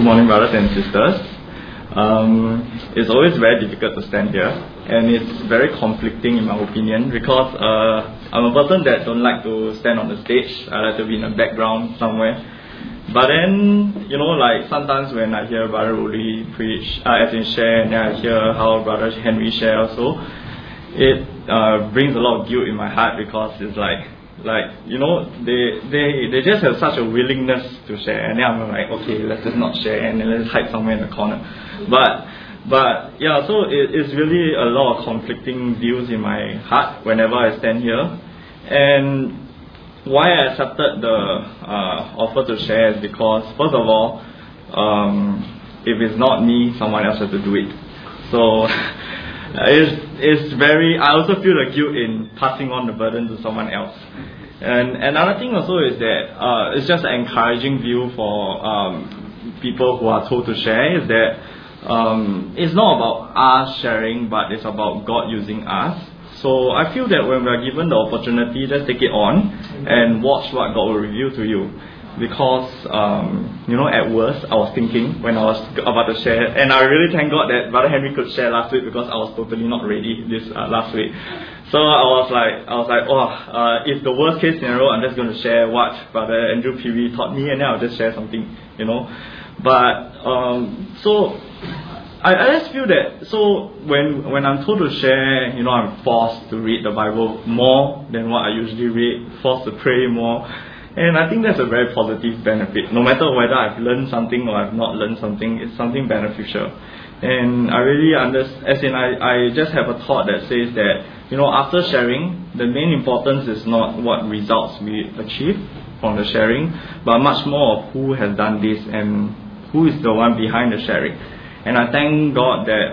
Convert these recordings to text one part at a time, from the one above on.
morning, brothers and sisters. It's always very difficult to stand here, and it's very conflicting in my opinion because I'm a person that don't like to stand on the stage. I like to be in the background somewhere. But then, like sometimes when I hear Brother Rudy preach, as in share, and then I hear how Brother Henry share also, it brings a lot of guilt in my heart because it's like they just have such a willingness to share, and then I'm like, okay, let's just not share and then let's hide somewhere in the corner. But yeah, so it's really a lot of conflicting views in my heart whenever I stand here. And why I accepted the offer to share is because, first of all, if it's not me, someone else has to do it. So it's very, I also feel the guilt in passing on the burden to someone else. And another thing also is that it's just an encouraging view for people who are told to share, is that it's not about us sharing, but it's about God using us. So I feel that when we are given the opportunity, just take it on and watch what God will reveal to you. Because, at worst, I was thinking when I was about to share, and I really thank God that Brother Henry could share last week because I was totally not ready this last week. So I was like, if the worst case scenario, I'm just going to share what Brother Andrew Peary taught me, and then I'll just share something, But, so I just feel that, so when I'm told to share, I'm forced to read the Bible more than what I usually read, forced to pray more. And I think that's a very positive benefit. No matter whether I've learned something or I've not learned something, it's something beneficial. And I really understand, I just have a thought that says that, after sharing, the main importance is not what results we achieve from the sharing, but much more of who has done this and who is the one behind the sharing. And I thank God that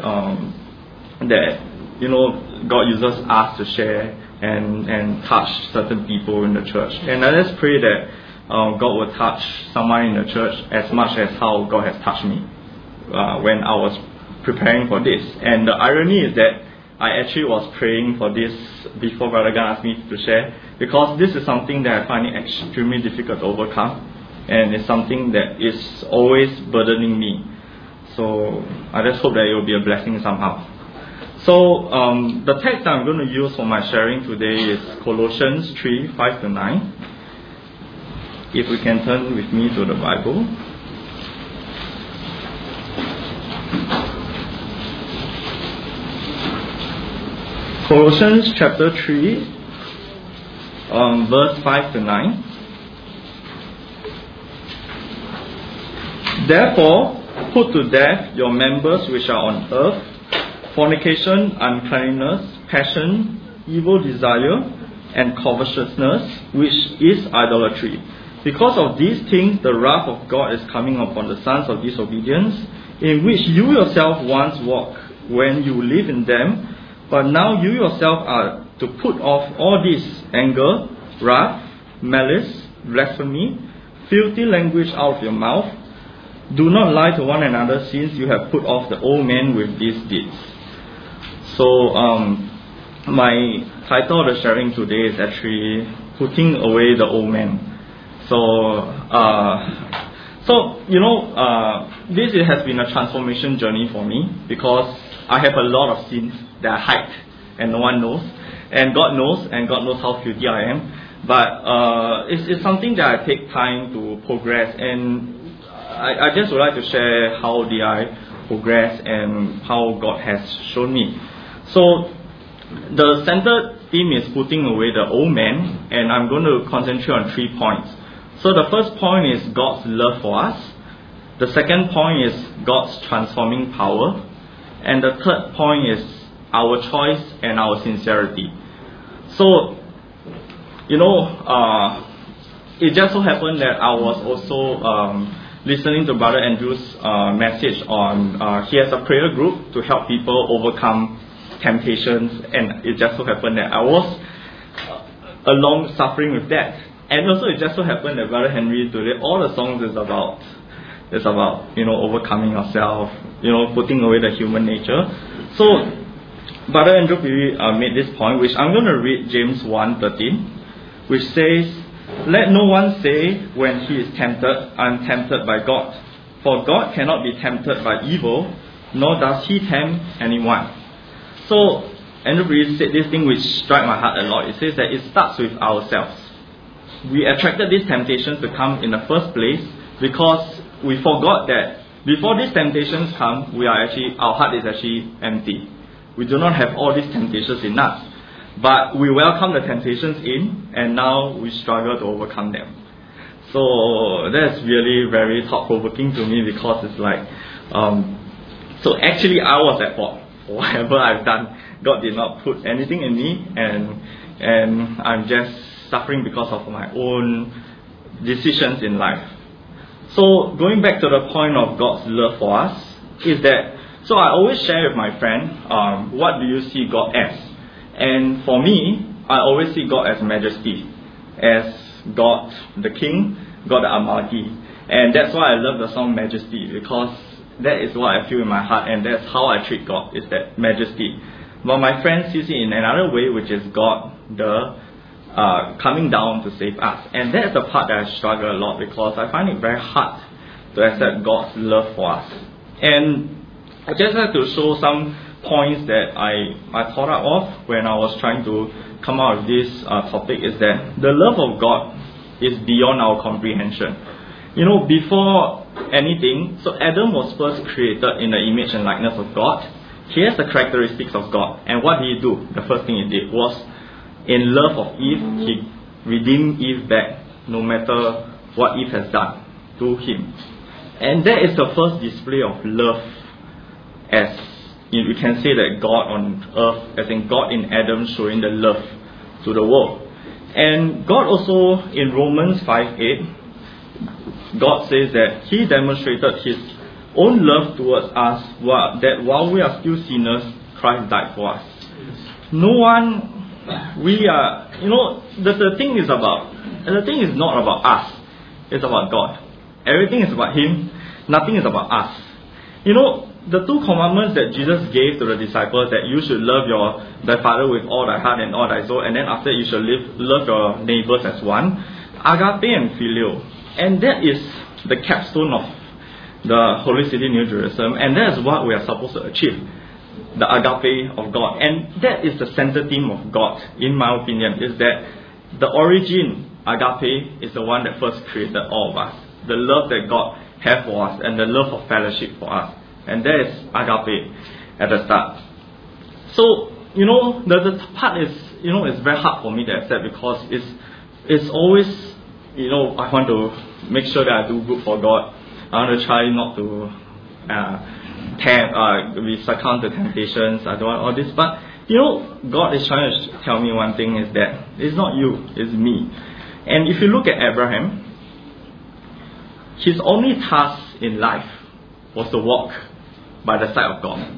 God uses us to share and touch certain people in the church. And I just pray that God will touch someone in the church as much as how God has touched me when I was preparing for this. And the irony is that I actually was praying for this before Brother Gunn asked me to share, because this is something that I find it extremely difficult to overcome, and it's something that is always burdening me. So I just hope that it will be a blessing somehow. So the text I'm going to use for my sharing today is Colossians 3:5-9. If we can turn with me to the Bible. Colossians chapter 3, verse 5-9. Therefore, put to death your members which are on earth: fornication, uncleanness, passion, evil desire, and covetousness, which is idolatry. Because of these things, the wrath of God is coming upon the sons of disobedience, in which you yourself once walked when you lived in them. But now you yourself are to put off all this: anger, wrath, malice, blasphemy, filthy language out of your mouth. Do not lie to one another, since you have put off the old man with these deeds. So my title of the sharing today is actually Putting Away the Old Man. This has been a transformation journey for me, because I have a lot of sins that I hide and no one knows, and God knows how filthy I am. But it's something that I take time to progress, and I just would like to share how did I progress and how God has shown me. So the center theme is putting away the old man, and I'm going to concentrate on 3 points. So the first point is God's love for us. The second point is God's transforming power. And the third point is our choice and our sincerity. So, it just so happened that I was also listening to Brother Andrew's message on, he has a prayer group to help people overcome temptations, and it just so happened that I was along suffering with that. And also it just so happened that Brother Henry today, all the songs is about overcoming yourself, putting away the human nature. So Brother Andrew Peary made this point, which I'm going to read James 1:13, which says, Let no one say when he is tempted, I am tempted by God. For God cannot be tempted by evil, nor does he tempt anyone. So Andrew Breeze said this thing which struck my heart a lot. It says that it starts with ourselves. We attracted these temptations to come in the first place because we forgot that before these temptations come, our heart is actually empty. We do not have all these temptations in us. But we welcome the temptations in, and now we struggle to overcome them. So that's really very thought-provoking to me, because it's like, so actually I was at fault for whatever I've done. God did not put anything in me, and I'm just suffering because of my own decisions in life. So going back to the point of God's love for us, is that, so I always share with my friend, what do you see God as? And for me, I always see God as majesty, as God the King, God the Almighty. And that's why I love the song Majesty, because that is what I feel in my heart, and that's how I treat God, is that majesty. But my friend sees it in another way, which is God the coming down to save us. And that's the part that I struggle a lot, because I find it very hard to accept God's love for us. And I just have to show some points that I thought out of when I was trying to come out with this topic, is that the love of God is beyond our comprehension. Before anything, so Adam was first created in the image and likeness of God. He has the characteristics of God. And what did he do? The first thing he did was, in love of Eve, he redeemed Eve back, no matter what Eve has done to him. And that is the first display of love, as we can say that God on earth, as in God in Adam, showing the love to the world. And God also, in Romans 5:8, God says that he demonstrated his own love towards us, that while we are still sinners, Christ died for us. The thing is not about us, it's about God. Everything is about him, nothing is about us. The two commandments that Jesus gave to the disciples, that you should love thy father with all thy heart and all thy soul, and then after you should love your neighbors as one, agape and filial. And that is the capstone of the Holy City, New Jerusalem, and that is what we are supposed to achieve, the agape of God. And that is the center theme of God, in my opinion, is that the origin, agape, is the one that first created all of us. The love that God has for us, and the love of fellowship for us. And that is agape at the start. So, the part is, it's very hard for me to accept, because it's always, I want to make sure that I do good for God. I want to try not to we succumb to temptations. I don't want all this. But, God is trying to tell me one thing, is that it's not you, it's me. And if you look at Abraham, his only task in life was to walk by the side of God.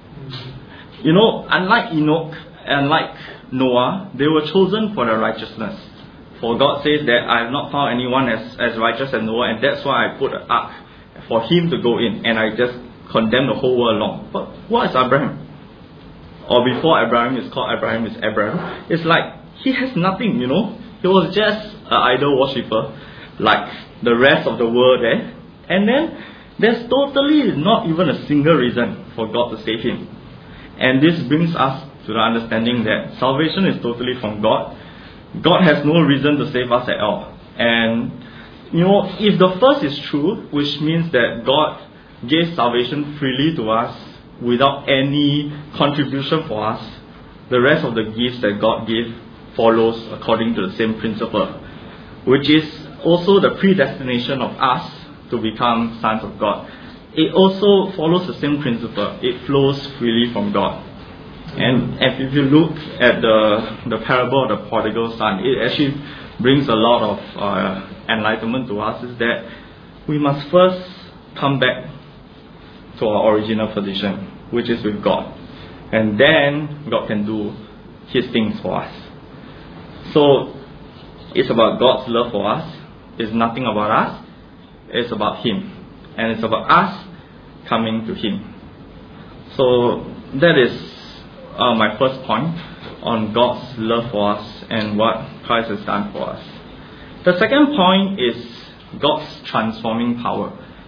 Unlike Enoch, unlike Noah, they were chosen for their righteousness. For God says that I have not found anyone as righteous as Noah, and that's why I put an ark for him to go in, and I just condemn the whole world along. But what is Abraham? Or before Abraham is called Abraham, is Abraham. It's like he has nothing, He was just an idol worshipper, like the rest of the world there. And then there's totally not even a single reason for God to save him. And this brings us to the understanding that salvation is totally from God. God has no reason to save us at all. And, if the first is true, which means that God gave salvation freely to us without any contribution for us, the rest of the gifts that God gave follows according to the same principle, which is also the predestination of us to become sons of God. It also follows the same principle. It flows freely from God. And if you look at the parable of the prodigal son, it actually brings a lot of enlightenment to us, is that we must first come back to our original position, which is with God. And then God can do his things for us. So it's about God's love for us. It's nothing about us. It's about him. And it's about us coming to him. So that is my first point on God's love for us and what Christ has done for us. The second point is God's transforming power.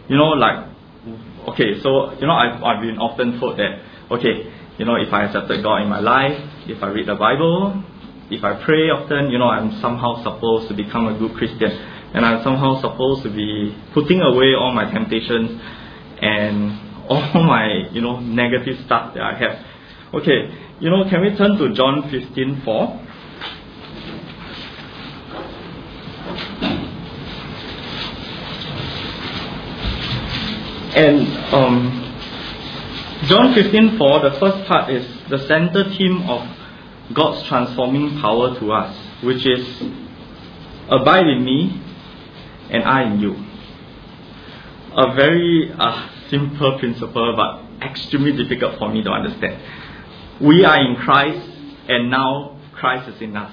You know, like, okay, so, you know, I've been often told that, okay, you know, if I accepted God in my life, if I read the Bible, if I pray often, you know, I'm somehow supposed to become a good Christian. And I'm somehow supposed to be putting away all my temptations and all my, you know, negative stuff that I have. Okay, you know, can we turn to John 15:4? And John 15:4, the first part is the center theme of God's transforming power to us, which is, abide in me and I in you. A very simple principle, but extremely difficult for me to understand. We are in Christ, and now Christ is in us.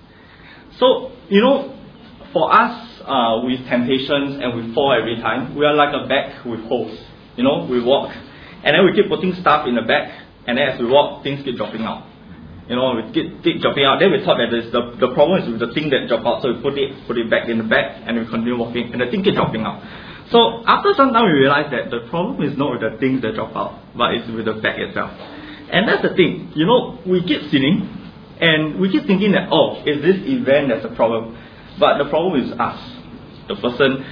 So, you know, for us, with temptations and we fall every time, we are like a bag with holes. You know, we walk, and then we keep putting stuff in the bag, and then as we walk, things keep dropping out. You know, we keep dropping out. Then we thought that the problem is with the thing that dropped out, so we put it back in the bag, and we continue walking, and the thing keeps dropping out. So after some time, we realize that the problem is not with the things that drop out, but it's with the bag itself. And that's the thing. You know, we keep sinning, and we keep thinking that, oh, it's this event that's the problem. But the problem is us, the person,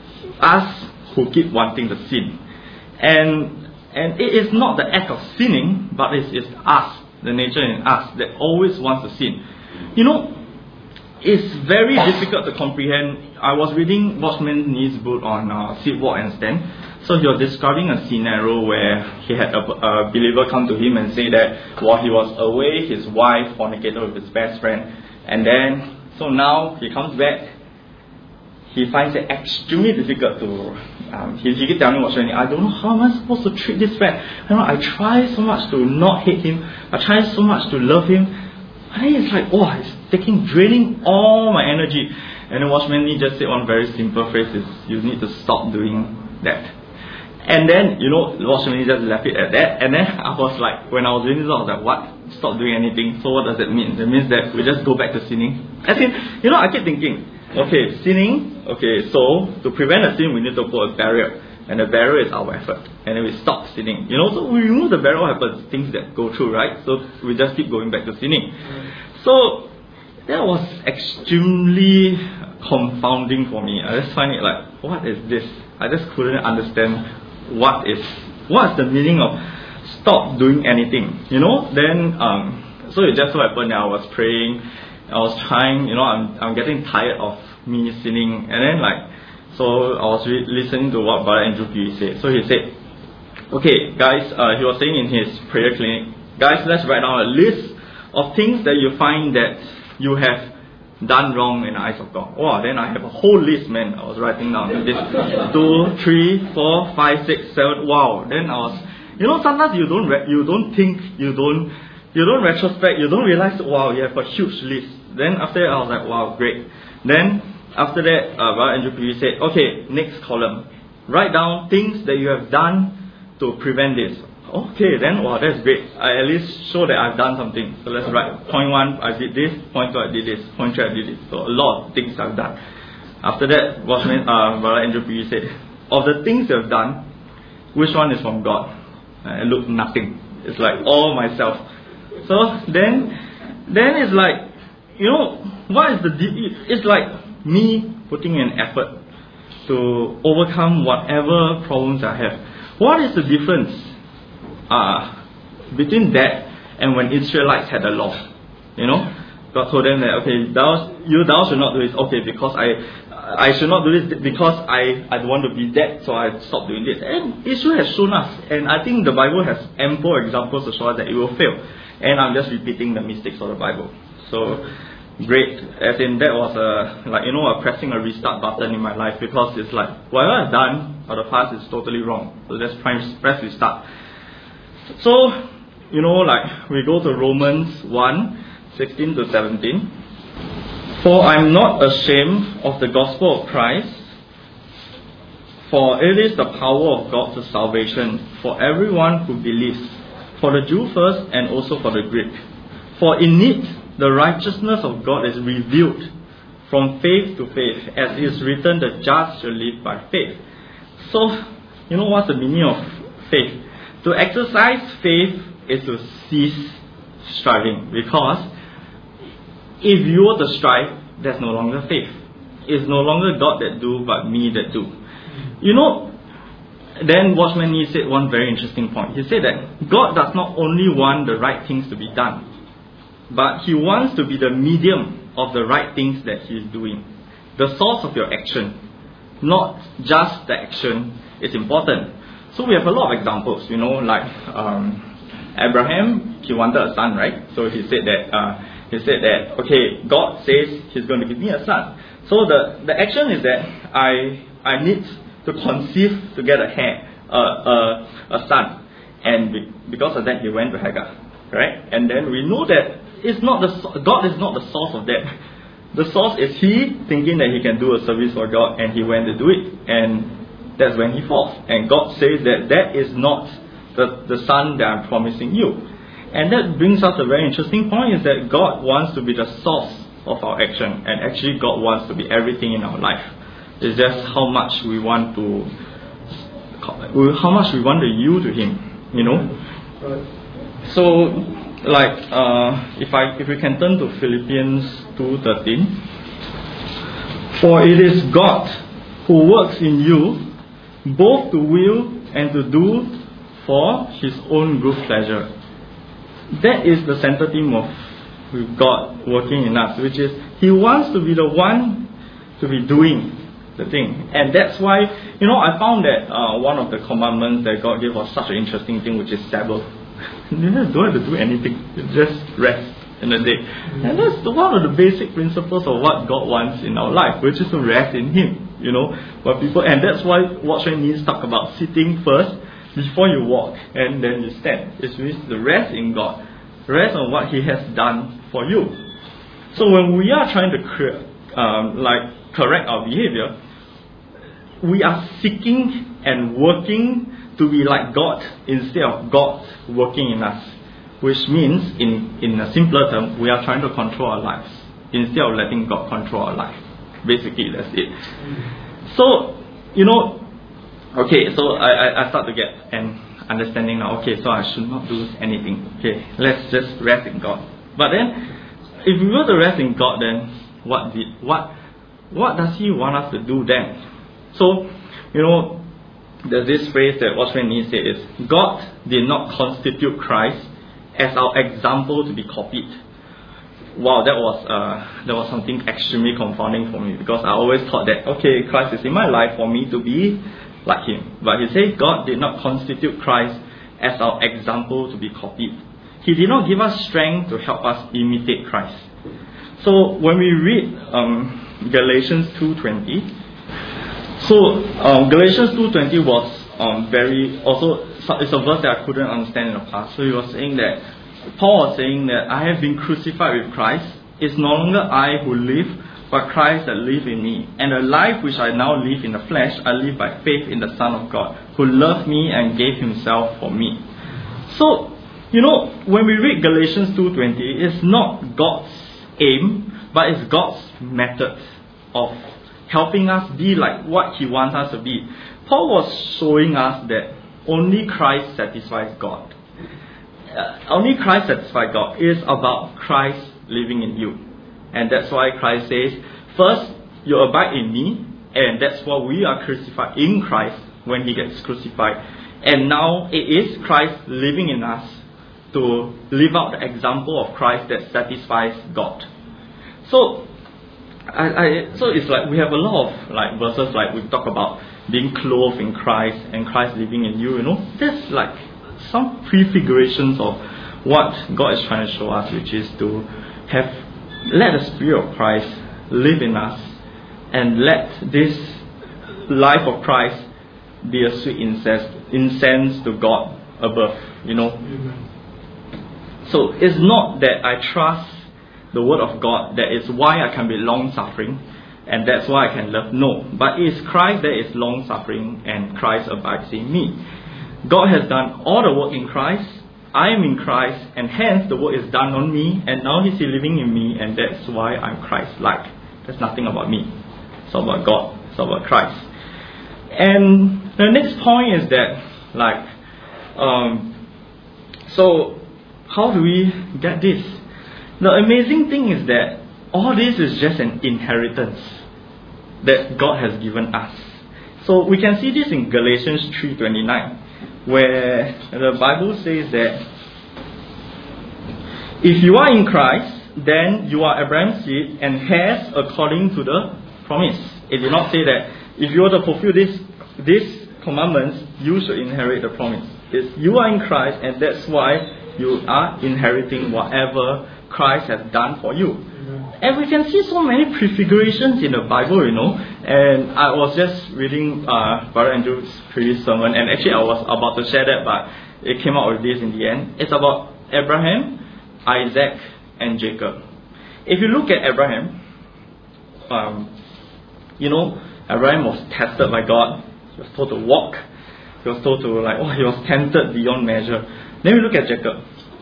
us who keep wanting to sin. And it is not the act of sinning, but it's us, the nature in us that always wants to sin. You know, it's very difficult to comprehend. I was reading Watchman Nee's book on Sit, Walk and Stand. So he was describing a scenario where he had a believer come to him and say that while he was away, his wife fornicated with his best friend. And then, so now he comes back, he finds it extremely difficult to, he keeps telling Watchman, I don't know how am I supposed to treat this friend. You know, I try so much to not hate him. I try so much to love him. And then it's like, oh, it's draining all my energy. And then Watchman Nee just said one very simple phrase is, you need to stop doing that. And then, you know, Watchman Nee just left it at that. And then I was like, when I was doing this, I was like, what? Stop doing anything. So what does that mean? That means that we just go back to sinning. As in, you know, I keep thinking, okay, sinning, okay, so to prevent a sin, we need to put a barrier. And the barrier is our effort. And then we stop sinning. You know, so we remove the barrier, what happens? Things that go through, right? So we just keep going back to sinning. So that was extremely confounding for me. I just find it like, what is this? I just couldn't understand what's the meaning of stop doing anything. You know, then so it just so happened that I was praying, I was trying, you know, I'm getting tired of me sinning, and then like, so I was listening to what Brother Andrew Pui said. So he said, okay guys, he was saying in his prayer clinic, guys, let's write down a list of things that you find that you have done wrong in the eyes of God. Wow, then I have a whole list, man. I was writing down this 2, 3, 4, 5, 6, 7. Wow. Then I was, you know, sometimes you don't think, you don't retrospect, you don't realize, wow, you have a huge list. Then after that, I was like, wow, great. Then after that, Brother Andrew Pui said, okay, next column, write down things that you have done to prevent this. Okay, then, wow, that's great. I at least show that I've done something. So let's write, point 1, I did this, point 2, I did this, point 3, I did this. So a lot of things I've done. After that, Brother Andrew Pui said, of the things you've done, which one is from God? And look, nothing. It's like all myself. So then it's like, you know, what is it's like me putting in effort to overcome whatever problems I have. What is the difference between that and when Israelites had the law? You know, God told them that, okay, thou should not do this. Okay, because I should not do this because I don't want to be that, so I stopped doing this. And Israel has shown us, and I think the Bible has ample examples to show us that it will fail. And I'm just repeating the mistakes of the Bible. So great, as in that was pressing a restart button in my life, because it's like whatever I've done for the past is totally wrong. So just press restart. So, you know, like we go to Romans 1, 16 to 17. For I'm not ashamed of the gospel of Christ, for it is the power of God to salvation for everyone who believes, for the Jew first and also for the Greek. For in it the righteousness of God is revealed from faith to faith, as it is written, the just shall live by faith. So, you know what's the meaning of faith? To exercise faith is to cease striving, because if you were to strive, there's no longer faith. It's no longer God that do, but me that do. You know, then Watchman Nee said one very interesting point. He said that God does not only want the right things to be done, but He wants to be the medium of the right things that He is doing. The source of your action, not just the action, is important. So we have a lot of examples, you know, like Abraham, he wanted a son, right? So he said that okay, God says He's going to give me a son. So the action is that I need to conceive to get a son, and because of that he went to Hagar, right? And then we know that God is not the source of that. The source is he thinking that he can do a service for God, and he went to do it, and that's when he falls. And God says that is not the son that I'm promising you. And that brings us a very interesting point, is that God wants to be the source of our action, and actually God wants to be everything in our life. It's just how much we want to yield to Him, you know. So, like, if we can turn to Philippians 2:13, for it is God who works in you both to will and to do for His own good pleasure. That is the center theme of God working in us, which is He wants to be the one to be doing the thing. And that's why, you know, I found that one of the commandments that God gave was such an interesting thing, which is Sabbath. You don't have to do anything, just rest in the day. And that's one of the basic principles of what God wants in our life, which is to rest in Him, you know. And that's why Watchman Nee talk about sitting first before you walk, and then you stand. It means the rest in God, rest on what He has done for you. So when we are trying to correct our behavior, we are seeking and working to be like God instead of God working in us, which means in a simpler term, we are trying to control our lives instead of letting God control our life. Basically, that's it. So, you know, okay, so I start to get an understanding now. Okay, so I should not do anything. Okay, let's just rest in God. But then, if we were to rest in God, then what does He want us to do then? So, you know, there's this phrase that Watchman Nee said is, God did not constitute Christ as our example to be copied. Wow, that was something extremely confounding for me, because I always thought that, okay, Christ is in my life for me to be like Him. But he said God did not constitute Christ as our example to be copied. He did not give us strength to help us imitate Christ. So when we read Galatians 2:20, so Galatians 2:20 was it's a verse that I couldn't understand in the past. So he was saying that, Paul was saying that I have been crucified with Christ. It's no longer I who live, but Christ that lives in me. And the life which I now live in the flesh, I live by faith in the Son of God, who loved me and gave Himself for me. So, you know, when we read Galatians 2:20, it's not God's aim, but it's God's method of helping us be like what He wants us to be. Paul was showing us that only Christ satisfies God. Only Christ satisfies God. It is about Christ living in you. And that's why Christ says, first, you abide in me, and that's why we are crucified in Christ when He gets crucified. And now it is Christ living in us to live out the example of Christ that satisfies God. So, so it's like we have a lot of like verses like we talk about being clothed in Christ and Christ living in you, you know. There's like some prefigurations of what God is trying to show us, which is to let the Spirit of Christ live in us, and let this life of Christ be a sweet incense to God above, you know. Amen. So it's not that I trust the Word of God that is why I can be long-suffering and that's why I can love. No, but it is Christ that is long-suffering and Christ abides in me. God has done all the work in Christ. I am in Christ, and hence the work is done on me, and now He's living in me, and that's why I'm Christ-like. There's nothing about me. It's all about God. It's all about Christ. And The next point is that, so how do we get this? The amazing thing is that all this is just an inheritance that God has given us. So we can see this in Galatians 3:29, where the Bible says that if you are in Christ, then you are Abraham's seed and heirs according to the promise. It did not say that if you were to fulfill these commandments, you should inherit the promise. It's you are in Christ, and that's why you are inheriting whatever Christ has done for you. And we can see so many prefigurations in the Bible, And I was just reading Brother Andrew's previous sermon, and actually I was about to share that, but it came out with this in the end. It's about Abraham, Isaac, and Jacob. If you look at Abraham, Abraham was tested by God. He was told to walk. He was told to he was tempted beyond measure. Then we look at Jacob.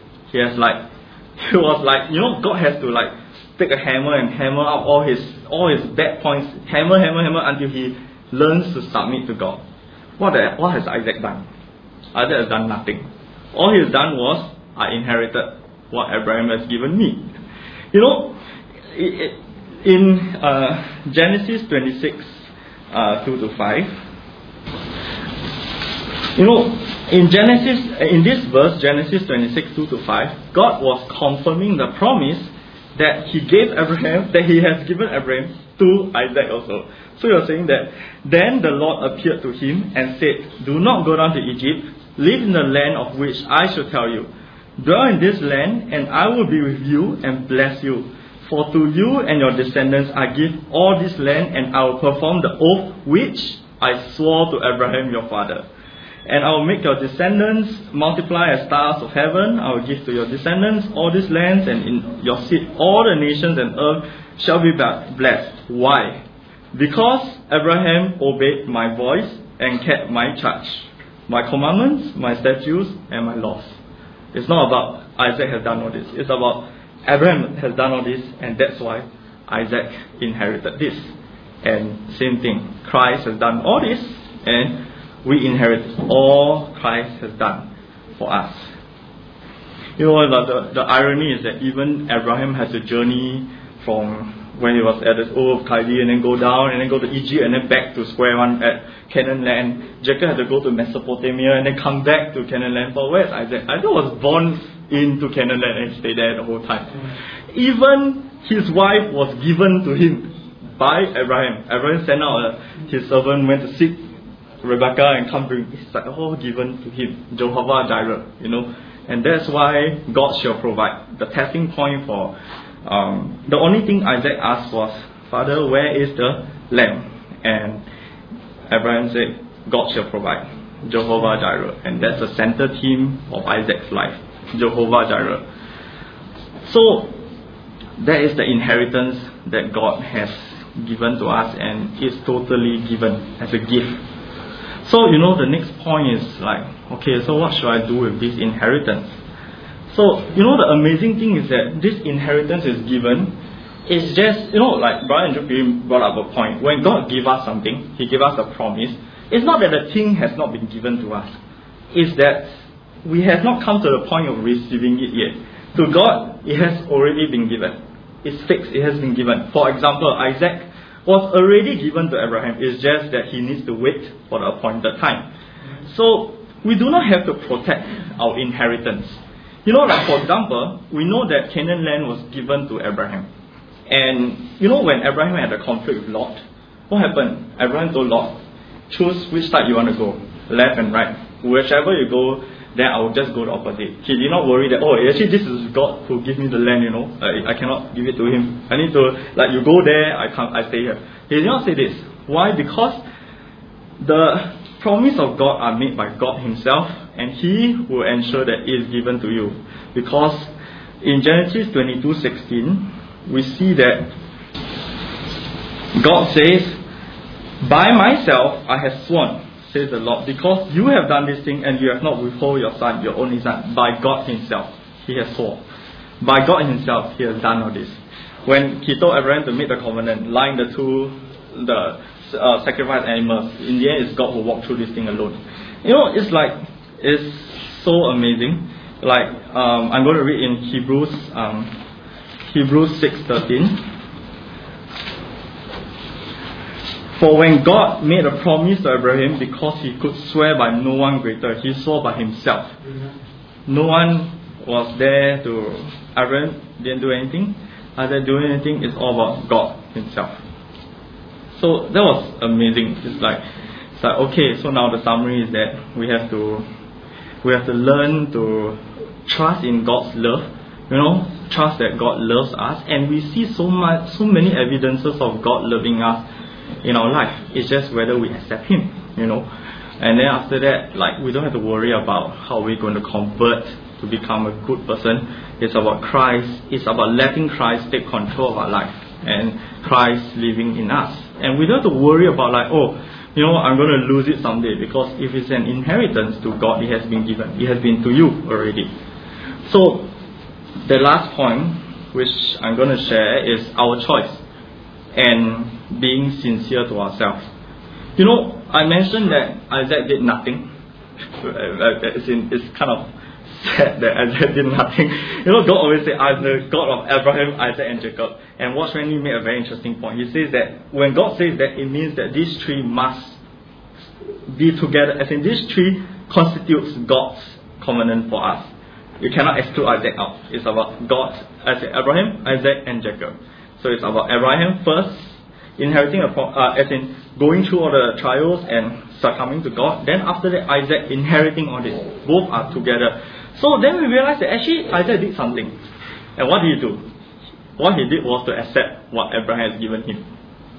God has to take a hammer and hammer out all his bad points, hammer until he learns to submit to God. What has Isaac done? Isaac has done nothing. All he has done was, I inherited what Abraham has given me. In Genesis 26, 2-5, in this verse, Genesis 26, 2-5, God was confirming the promise that He gave Abraham, that He has given Abraham to Isaac also. So you're saying that, then the Lord appeared to him and said, do not go down to Egypt, live in the land of which I shall tell you. Dwell in this land, and I will be with you and bless you. For to you and your descendants I give all this land, and I will perform the oath which I swore to Abraham your father. And I will make your descendants multiply as stars of heaven. I will give to your descendants all these lands, and in your seed all the nations and earth shall be blessed. Why? Because Abraham obeyed my voice and kept my charge, my commandments, my statutes, and my laws. It's not about Isaac has done all this. It's about Abraham has done all this, and that's why Isaac inherited this. And same thing, Christ has done all this, and we inherit all Christ has done for us. The irony is that even Abraham had to journey from when he was at the Ur of Chaldea, and then go down, and then go to Egypt, and then back to square one at Canaan land. Jacob had to go to Mesopotamia, and then come back to Canaan land. But where's Isaac? Isaac was born into Canaan land and stayed there the whole time. Even his wife was given to him by Abraham. Abraham sent out his servant, went to seek Rebecca and come bring. It's all given to him. Jehovah Jireh, And that's why God shall provide. The testing point for the only thing Isaac asked was, Father, where is the lamb? And Abraham said, God shall provide. Jehovah Jireh. And that's the center theme of Isaac's life. Jehovah Jireh. So that is the inheritance that God has given to us, and it's totally given as a gift. So the next point is okay, so what should I do with this inheritance? So the amazing thing is that this inheritance is given. It's just Brother Andrew brought up a point. When God gave us something, He gave us a promise. It's not that the thing has not been given to us. It's that we have not come to the point of receiving it yet. To God, it has already been given. It's fixed. It has been given. For example, Isaac was already given to Abraham. It's just that he needs to wait for the appointed time. So we do not have to protect our inheritance. For example, we know that Canaan land was given to Abraham. And when Abraham had a conflict with Lot, what happened? Abraham told Lot, choose which side you want to go, left and right. Whichever you go, then I will just go the opposite. He did not worry that, actually this is God who gives me the land, I cannot give it to him. I need to, you go there, I stay here. He did not say this. Why? Because the promise of God are made by God Himself, and He will ensure that it is given to you. Because in Genesis 22:16, we see that God says, by myself I have sworn, says the Lord, because you have done this thing and you have not withheld your son, your only son. By God Himself, He has sworn. By God Himself, He has done all this. When He told Abraham to make the covenant, line the sacrifice animals. In the end, it's God who walked through this thing alone. It's so amazing. I'm going to read in Hebrews 6:13. For when God made a promise to Abraham, because he could swear by no one greater, he swore by himself. No one was there to. Abraham didn't do anything. Isaac doing anything. It's all about God himself. So that was amazing. It's like okay. So now the summary is that we have to learn to trust in God's love. Trust that God loves us, and we see so many evidences of God loving us in our life. It's just whether we accept Him, And then after that, we don't have to worry about how we're going to convert to become a good person. It's about Christ. It's about letting Christ take control of our life and Christ living in us. And we don't have to worry about I'm going to lose it someday, because if it's an inheritance to God, it has been given. It has been to you already. So the last point which I'm going to share is our choice and being sincere to ourselves. I mentioned that Isaac did nothing. It's kind of sad that Isaac did nothing. God always says, "I'm the God of Abraham, Isaac, and Jacob." And Watch Manley made a very interesting point. He says that when God says that, it means that these three must be together. As in, these three constitutes God's covenant for us. You cannot exclude Isaac out. It's about God, as in Abraham, Isaac, and Jacob. So it's about Abraham first, inheriting as in going through all the trials and succumbing to God. Then after that, Isaac inheriting all this. Both are together. So then we realize that actually Isaac did something. And what did he do? What he did was to accept what Abraham has given him.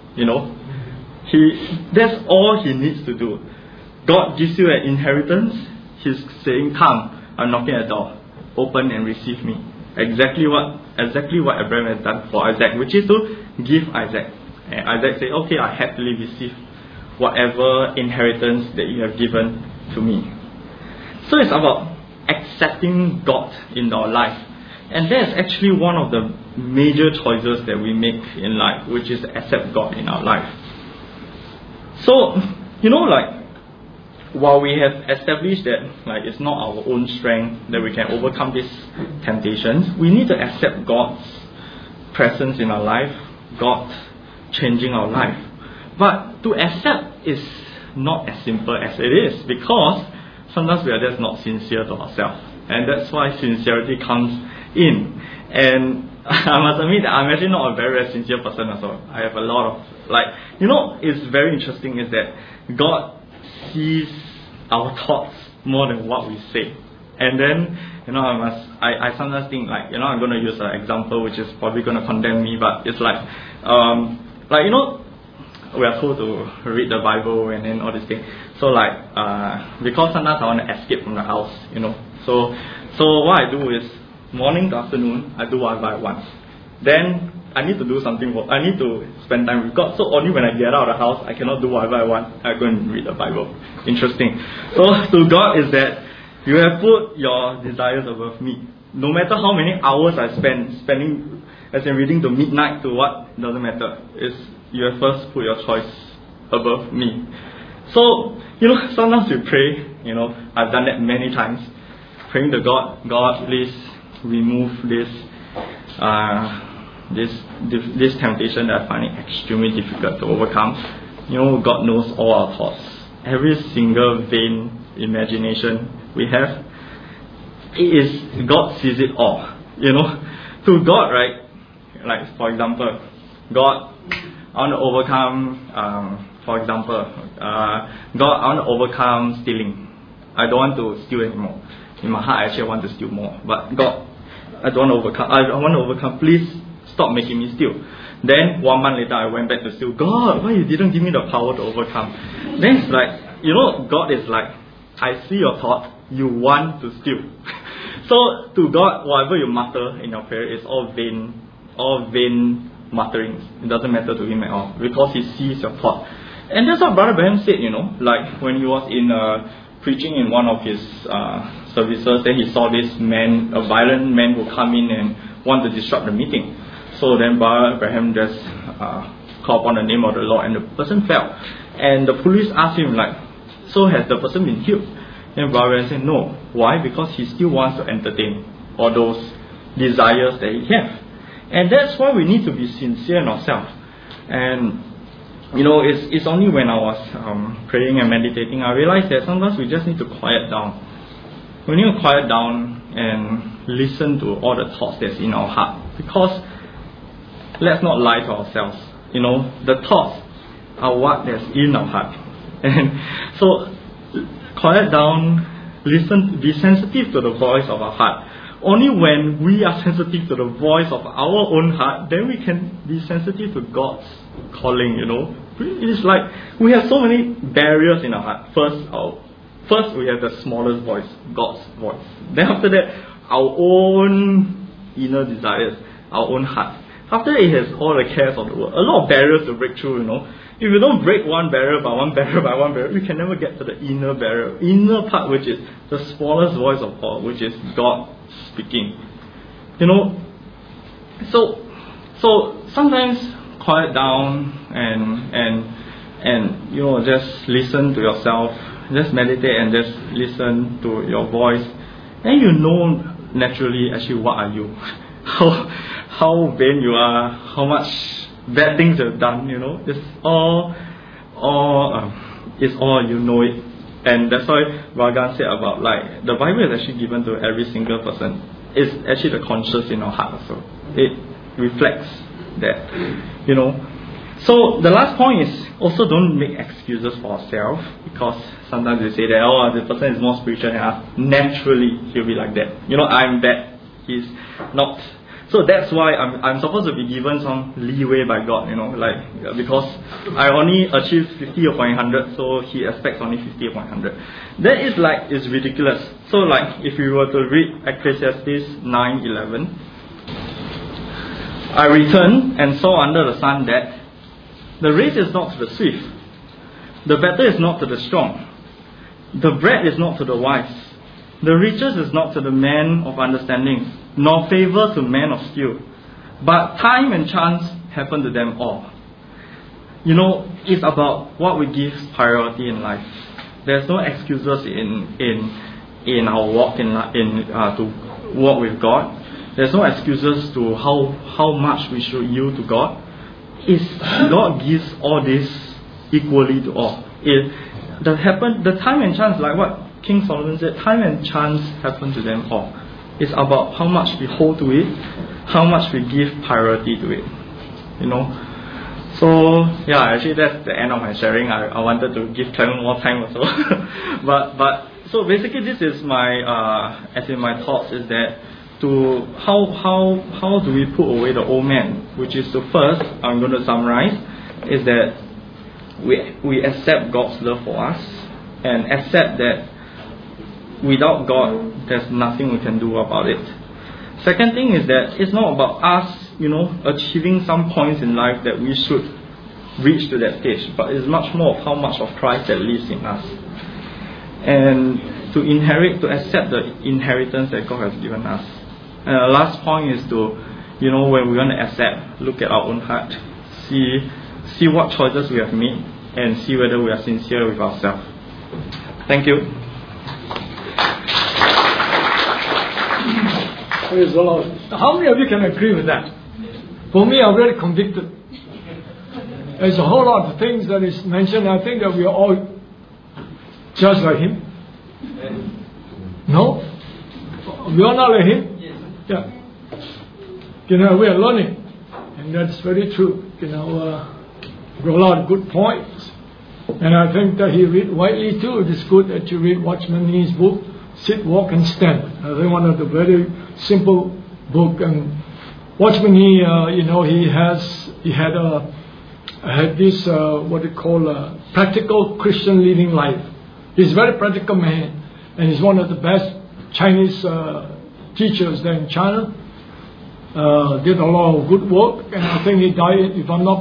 That's all he needs to do. God gives you an inheritance. He's saying, "Come, I'm knocking at the door. Open and receive me." Exactly what Abraham has done for Isaac, which is to give Isaac. And Isaac said, "Okay, I happily receive whatever inheritance that you have given to me." So it's about accepting God in our life. And that's actually one of the major choices that we make in life, which is to accept God in our life. So, while we have established that it's not our own strength that we can overcome these temptations, we need to accept God's presence in our life, God changing our life. But to accept is not as simple as it is, because sometimes we are just not sincere to ourselves. And that's why sincerity comes in. And I must admit that I'm actually not a very, very sincere person as well. I have a lot of, it's very interesting is that God sees our thoughts more than what we say. And then, I sometimes think I'm going to use an example which is probably going to condemn me, but it's we are told to read the Bible and then all these things. So because sometimes I want to escape from the house, So what I do is, morning to afternoon, I do whatever I want. Then I need to do something. I need to spend time with God. So only when I get out of the house, I cannot do whatever I want. I go and read the Bible. Interesting. So to God is that you have put your desires above me. No matter how many hours I spending as in reading to midnight to what, doesn't matter. You have first put your choice above me. So, sometimes we pray, I've done that many times. Praying to God, "God, please remove this temptation that I find it extremely difficult to overcome." God knows all our thoughts. Every single vain imagination we have, God sees it all. To God, right? For example, God, I want to overcome, God, I want to overcome stealing. I don't want to steal anymore. In my heart, actually, I want to steal more. But God, I want to overcome. Please stop making me steal. Then 1 month later, I went back to steal. God, why you didn't give me the power to overcome? Then it's God is I see your thought. You want to steal. So to God, whatever you mutter in your prayer is all vain mutterings. It doesn't matter to Him at all, because He sees your thought. And that's what Brother Abraham said. When he was in preaching in one of his services, then he saw this man, a violent man, who come in and want to disrupt the meeting. So then Brother Abraham just call upon the name of the Lord, and the person fell. And the police asked him, like, so has the person been healed? And Brother William said, no. Why? Because he still wants to entertain all those desires that he has. And that's why we need to be sincere in ourselves. And it's only when I was praying and meditating, I realized that sometimes we just need to quiet down. We need to quiet down and listen to all the thoughts that's in our heart. Because let's not lie to ourselves. The thoughts are what that's in our heart. And so quiet down, listen, be sensitive to the voice of our heart. Only when we are sensitive to the voice of our own heart, then we can be sensitive to God's calling, It's like we have so many barriers in our heart. First we have the smallest voice, God's voice. Then after that, our own inner desires, our own heart. After that, it has all the cares of the world. A lot of barriers to break through, If you don't break one barrier by one barrier by one barrier, we can never get to the inner barrier. Inner part, which is the smallest voice of all, which is God speaking. So sometimes quiet down and just listen to yourself. Just meditate and just listen to your voice. And naturally, actually, what are you? How vain you are, how much bad things you've done, It's all it. And that's why Vagan said about, like, the Bible is actually given to every single person. It's actually the conscience in our heart also. It reflects that, So the last point is also don't make excuses for ourselves, because sometimes they say that, the person is more spiritual than us. Naturally, he'll be like that. I'm bad. He's not. So that's why I'm supposed to be given some leeway by God, because I only achieved 50 upon 100, so He expects only 50 upon 100. That is it's ridiculous. So if you were to read Ecclesiastes 9:11, I returned and saw under the sun that the race is not to the swift, the battle is not to the strong, the bread is not to the wise, the riches is not to the man of understanding, nor favor to men of skill, but time and chance happen to them all. It's about what we give priority in life. There's no excuses in our walk to walk with God. There's no excuses to how much we should yield to God. God gives all this equally to all. The time and chance, like what King Solomon said, time and chance happen to them all. It's about how much we hold to it, how much we give priority to it. So actually that's the end of my sharing. I wanted to give Clement more time also. but so basically this is my as in my thoughts is that to how do we put away the old man, which is the first I'm going to summarize, is that we accept God's love for us and accept that without God there's nothing we can do about it. Second thing is that it's not about us achieving some points in life that we should reach to that stage, but it's much more of how much of Christ that lives in us, and to accept the inheritance that God has given us. And the last point is to, when we want to accept, look at our own heart, see what choices we have made, and see whether we are sincere with ourselves. Thank you. Praise the Lord. How many of you can agree with that? For me, I'm very convicted. There's a whole lot of things that is mentioned. I think that we are all just like him. No? We are not like him? Yeah. We are learning. And that's very true. There are a lot of good points. And I think that he read widely too. It is good that you read Watchman Nee's book, Sit, Walk and Stand. I think one of the very simple book. And Watchman Nee, he had this what they call practical Christian living life. He's a very practical man, and he's one of the best Chinese teachers there in China. Did a lot of good work, and I think he died.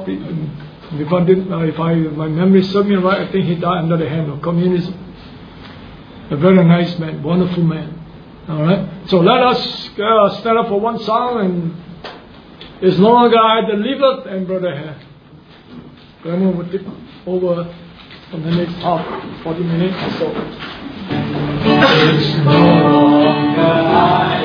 If my memory serves me right, I think he died under the hand of communism. A very nice man, wonderful man. All right. So let us stand up for one song, and it's no longer I that liveth, and Brother Clement will take over for the next half, 40 minutes or so. It's no longer I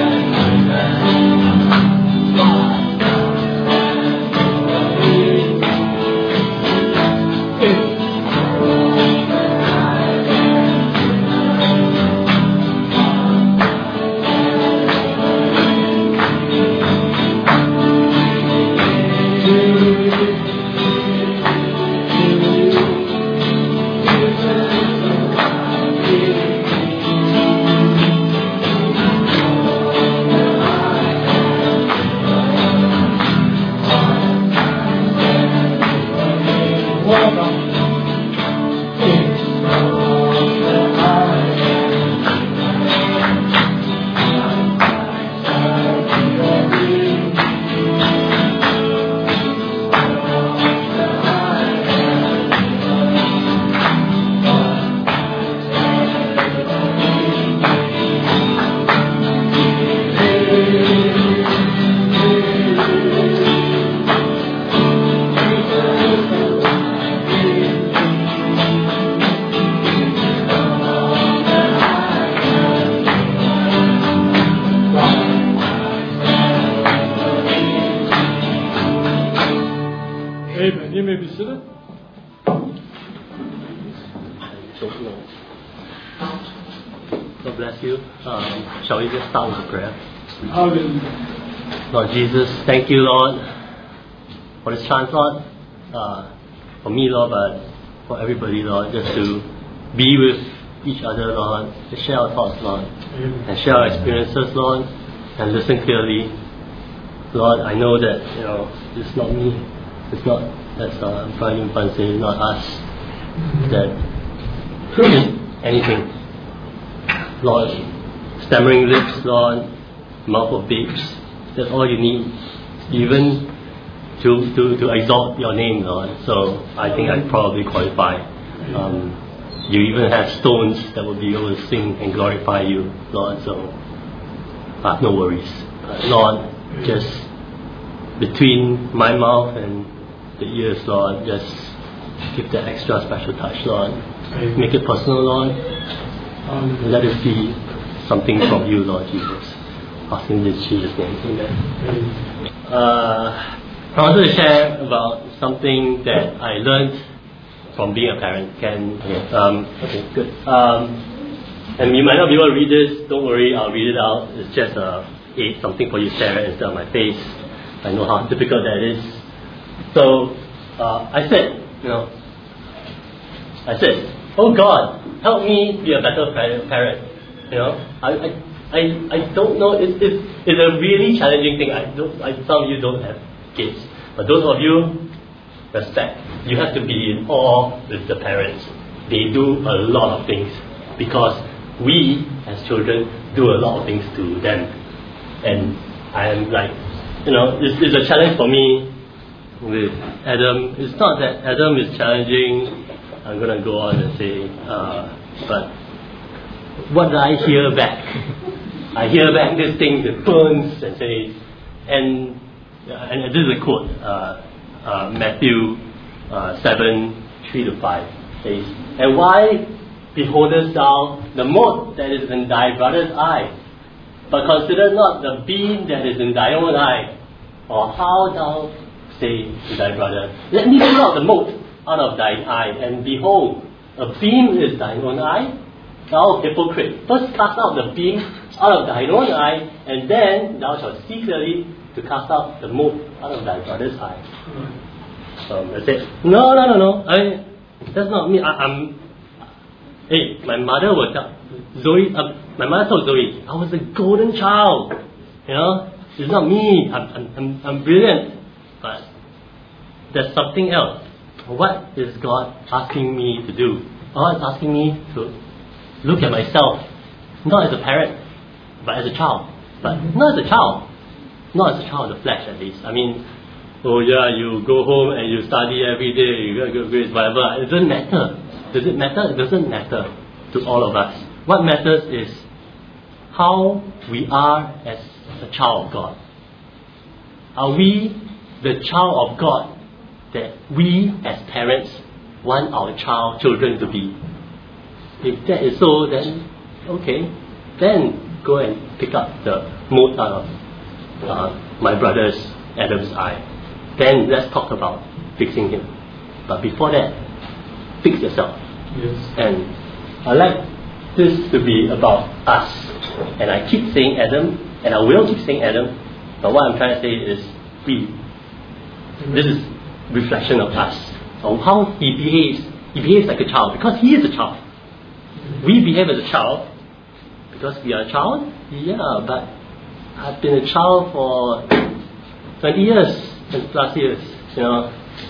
Shall we just start with a prayer? Hallelujah. Lord Jesus, thank you, Lord, for this chance, Lord, for me, Lord, but for everybody, Lord, just to be with each other, Lord, to share our thoughts, Lord, and share our experiences, Lord, and listen clearly. Lord, I know that, it's not me, it's not, that's Brian Panse, it's not us, that anything. Lord, stammering lips, Lord, mouth of babes, that's all you need, even to exalt your name, Lord. So I think I probably qualify. You even have stones that will be able to sing and glorify you, Lord, so I have no worries. Lord, just between my mouth and the ears, Lord, just give that extra special touch, Lord. Make it personal, Lord. Let it be something from you, Lord Jesus. Asking this in Jesus' name. Amen. I wanted to share about something that I learned from being a parent. Okay, good. And you might not be able to read this. Don't worry, I'll read it out. It's just something for you to stare at instead of my face. I know how difficult that is. So I said, oh God, help me be a better parent. I don't know. It's a really challenging thing. Some of you don't have kids, but those of you, respect. You have to be in awe with the parents. They do a lot of things because we, as children, do a lot of things to them. And I am like, it's a challenge for me with Adam. It's not that Adam is challenging. I'm going to go on and say, but what do I hear back? I hear back this thing that burns and says, and this is a quote, Matthew 7:3-5 says, and why beholdest thou the mote that is in thy brother's eye, but consider not the beam that is in thy own eye, or how thou say to thy brother, let me pull out the mote out of thine eye, and behold, a beam is thine own eye? Thou hypocrite, first cast out the beam out of thine own eye, and then thou shalt see clearly to cast out the mote out of thy brother's eye. I said, no, that's not me. My mother will tell Zoe. My mother told Zoe, I was a golden child. It's not me. I'm brilliant, but there's something else. What is God asking me to do? God is asking me to look at myself, not as a parent, but as a child. But not as a child. Not as a child of the flesh, at least. I mean, you go home and you study every day, you get good grades, whatever. It doesn't matter. Does it matter? It doesn't matter to all of us. What matters is how we are as a child of God. Are we the child of God that we as parents want our children to be. If that is so, then okay, then go and pick up the mote out of my brother's Adam's eye. Then let's talk about fixing him. But before that, fix yourself. Yes. And I like this to be about us. And I keep saying Adam, and I will keep saying Adam, but what I'm trying to say is we. This is reflection of us, of how he behaves. He behaves like a child because he is a child. We behave as a child because we are a child. Yeah, but I've been a child for 20 years and plus years. You know,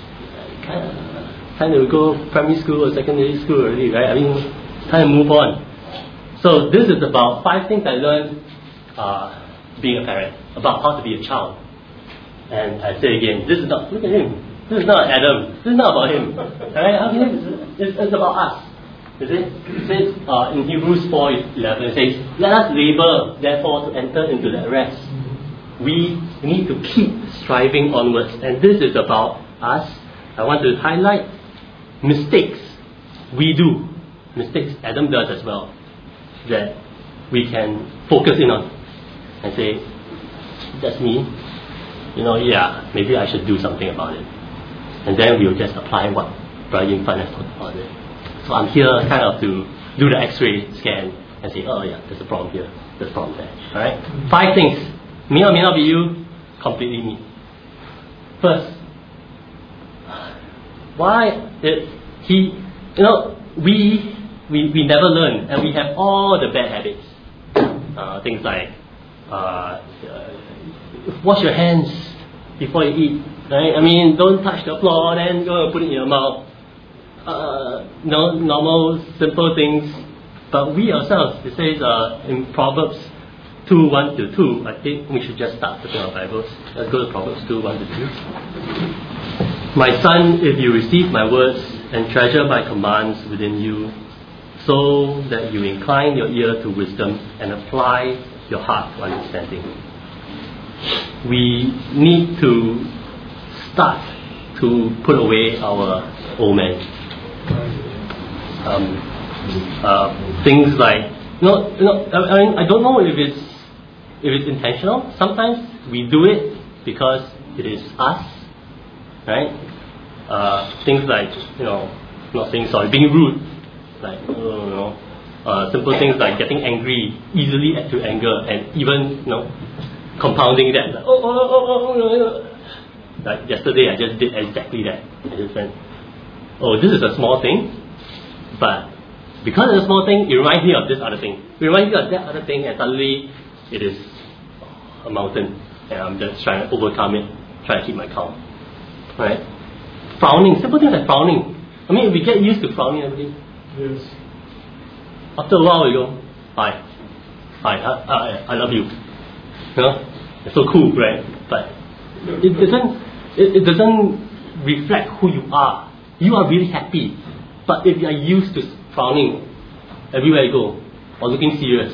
kind of go primary school or secondary school already, right? I mean, time to move on. So this is about 5 things I learned being a parent, about how to be a child. And I say again, this is not, look at him, this is not Adam, this is not about him. Right? I mean, it's about us. You see? It says in Hebrews 4:11, it says, let us labor, therefore, to enter into that rest. We need to keep striving onwards. And this is about us. I want to highlight mistakes we do. Mistakes Adam does as well, that we can focus in on and say, that's me. You know, yeah, maybe I should do something about it. And then we'll just apply what Brother Yin Fan has talked about it. So I'm here kind of to do the X-ray scan and say, oh yeah, there's a problem here, there's a problem there. Alright? 5 things. May or may not be you, completely me. First, we never learn, and we have all the bad habits. Things like wash your hands before you eat, right? I mean, don't touch the floor, then go and put it in your mouth. Normal, simple things. But we ourselves, it says in Proverbs 2:1-2, I think we should just start looking at our Bibles. Let's go to Proverbs 2:1-2. My son, if you receive my words and treasure my commands within you, so that you incline your ear to wisdom and apply your heart to understanding. We need to start to put away our old man. Things like, I don't know if it's intentional. Sometimes we do it because it is us, right? Things like, not saying sorry, being rude, like, simple things like getting angry, easily add to anger, and even, compounding that. Like, like yesterday I just did exactly that. I just went, this is a small thing, but because it's a small thing, it reminds me of this other thing. It reminds me of that other thing, and suddenly it is a mountain, and I'm just trying to overcome it, trying to keep my calm. Right? Frowning, simple things like frowning. I mean, if we get used to frowning everything. Yes. After a while, we go, hi, I love you. It's so cool, right? But it doesn't reflect who you are. You are really happy, but if you are used to frowning everywhere you go, or looking serious,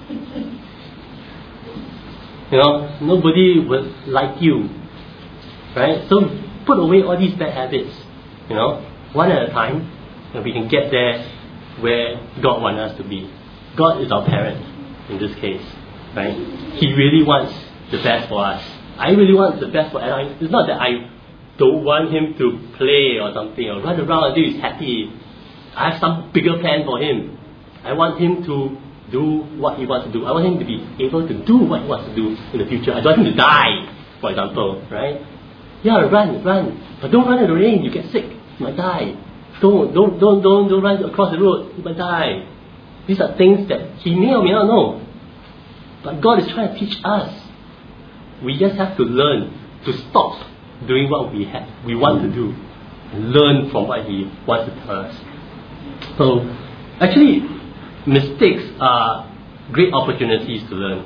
nobody would like you, right? So put away all these bad habits, one at a time, and we can get there where God wants us to be. God is our parent in this case, right? He really wants the best for us. I really want the best for Adam. It's not that I don't want him to play or something or run around until he's happy. I have some bigger plan for him. I want him to do what he wants to do. I want him to be able to do what he wants to do in the future. I don't want him to die, for example, right? Yeah, run, but don't run in the rain. You get sick. You might die. Don't run across the road. You might die. These are things that he may or may not know. But God is trying to teach us. We just have to learn to stop doing what we want to do and learn from what he wants to tell us. So, actually, mistakes are great opportunities to learn.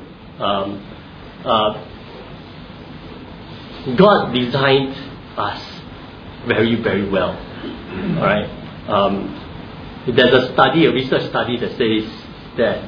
God designed us very, very well. Alright? There's a research study that says that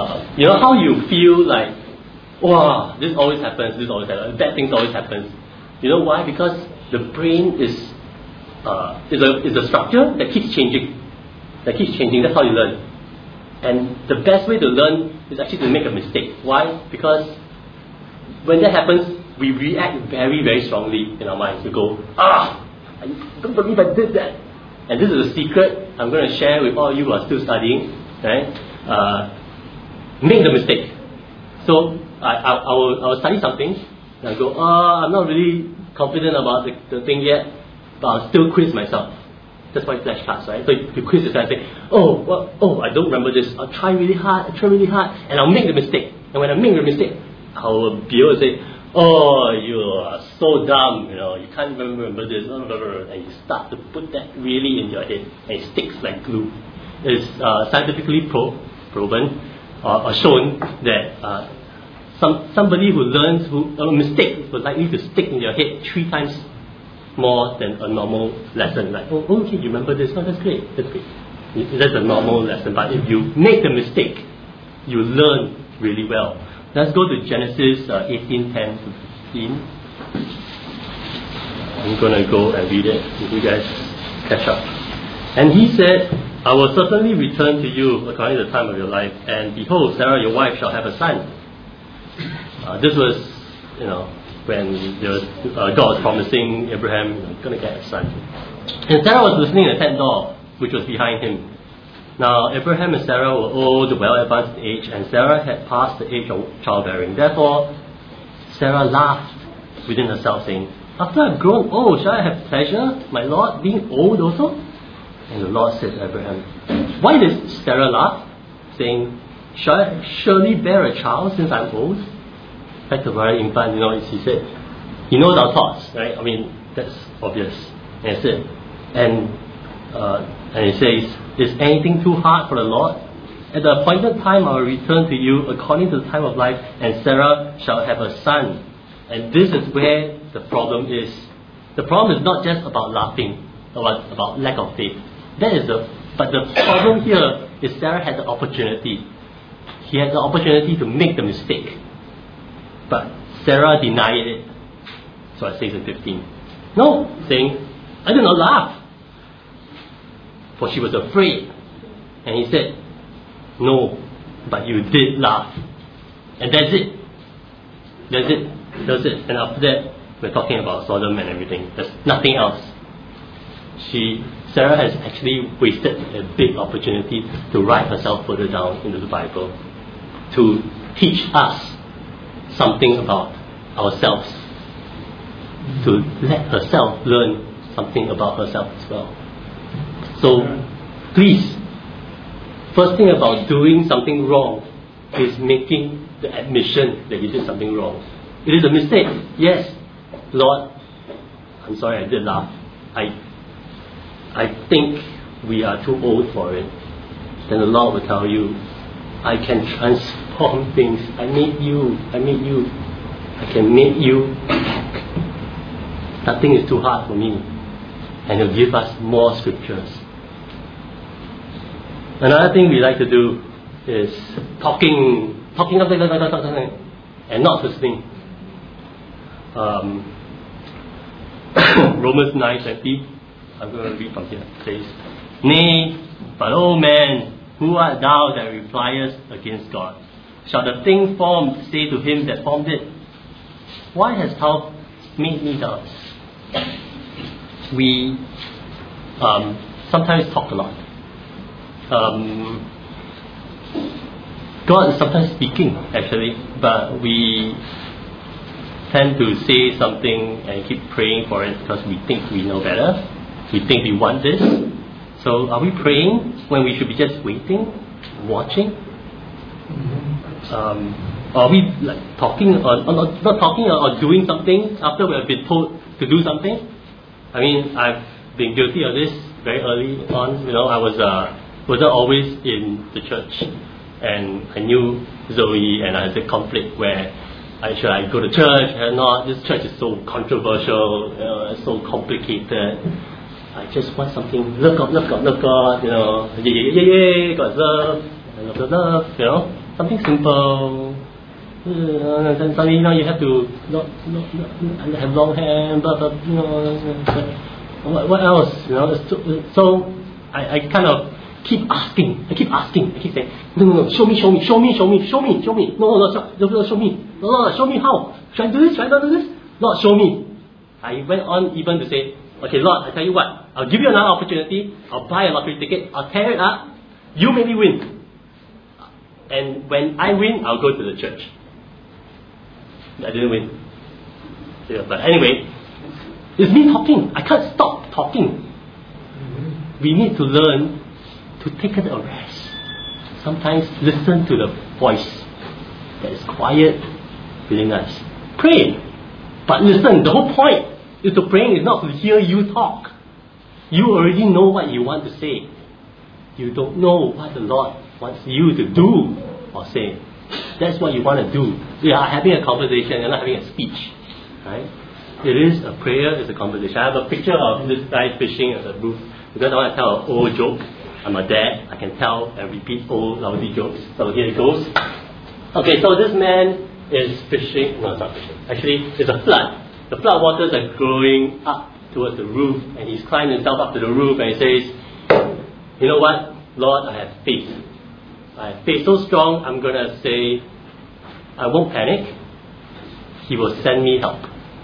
how you feel like, wow, this always happens, bad things always happen. You know why? Because the brain is a structure that keeps changing. That's how you learn. And the best way to learn is actually to make a mistake. Why? Because when that happens, we react very, very strongly in our minds. We go, I don't believe I did that. And this is a secret I'm going to share with all you who are still studying. Right? Make the mistake. So I will study something, and I go, I'm not really confident about the thing yet, but I'll still quiz myself. That's why flashcards, right? So you quiz yourself and say, I don't remember this. I'll try really hard, and I'll make the mistake. And when I make the mistake, I will be able to say, you are so dumb, you can't remember this, blah, blah, blah. And you start to put that really in your head, and it sticks like glue. It's scientifically proven or shown that somebody who learns a mistake was likely to stick in your head 3 times more than a normal lesson. Like, okay, you remember this? Oh, that's great. That's a normal lesson. But if you make the mistake, you learn really well. Let's go to Genesis 18:10-15. I'm going to go and read it if you guys catch up. And he said, I will certainly return to you according to the time of your life, and behold, Sarah your wife shall have a son. This was, when God was promising Abraham, you're going to get a son. And Sarah was listening at the tent door, which was behind him. Now, Abraham and Sarah were old, well advanced in age, and Sarah had passed the age of childbearing. Therefore, Sarah laughed within herself, saying, after I've grown old, shall I have pleasure, my Lord, being old also? And the Lord said to Abraham, why did Sarah laugh, saying, shall I surely bear a child since I'm old? Back to Brother Impan, he said, he knows our thoughts, right? I mean, that's obvious. And he said, and he says, is anything too hard for the Lord? At the appointed time I will return to you according to the time of life, and Sarah shall have a son. And this is where the problem is. The problem is not just about laughing, about lack of faith. But the problem here is Sarah had the opportunity. He had the opportunity to make the mistake. But Sarah denied it. So it says in 15. No, saying, I did not laugh. For she was afraid. And he said, no, but you did laugh. And that's it. That's it. And after that, we're talking about Sodom and everything. There's nothing else. Sarah has actually wasted a big opportunity to write herself further down into the Bible, to teach us something about ourselves, to let herself learn something about herself as well. So, please, first thing about doing something wrong is making the admission that you did something wrong. It is a mistake. Yes, Lord, I'm sorry I did laugh. I think we are too old for it. Then the Lord will tell you, I can transform things. I made you. I can make you back. Nothing is too hard for me. And He'll give us more scriptures. Another thing we like to do is talking, and not listening. Romans 9:20. I'm going to read from here. It says, nay, but O man, who art thou that repliest against God? Shall the thing formed say to him that formed it, why hast thou made me thus? We sometimes talk a lot. God is sometimes speaking, actually, but we tend to say something and keep praying for it because we think we know better. We think we want this. So are we praying when we should be just waiting, watching? Are we like talking or not talking or doing something after we have been told to do something? I mean, I've been guilty of this very early on. I wasn't always in the church, and I knew Zoe, and I had a conflict where should I go to church or not? This church is so controversial, it's so complicated. I just want something, love God, God's love, something simple. Then suddenly you have to not have long hair, blah blah. What else? So I kind of keep asking. I keep saying, no, show me. No, show me. No, show me. No, show me how. Should I do this? Should I not do this? Lord, show me. I went on even to say, okay, Lord, I tell you what, I'll give you another opportunity. I'll buy a lottery ticket. I'll tear it up. You maybe win. And when I win, I'll go to the church. I didn't win. Yeah, but anyway, it's me talking. I can't stop talking. We need to learn to take a rest. Sometimes listen to the voice that is quiet within us. Pray. But listen, the whole point is to praying is not to hear you talk. You already know what you want to say. You don't know what the Lord wants you to do or say. That's what you want to do. We are having a conversation, you're not having a speech. Right? It is a prayer, it's a conversation. I have a picture of this guy fishing at the roof because I want to tell an old joke. I'm a dad, I can tell and repeat old lousy jokes. So here it goes. Okay, so this man is fishing. No, it's not fishing. Actually, it's a flood. The flood waters are growing up towards the roof, and he's climbed himself up to the roof and he says, you know what, Lord, I have faith. I have faith so strong, I'm going to say, I won't panic. He will send me help.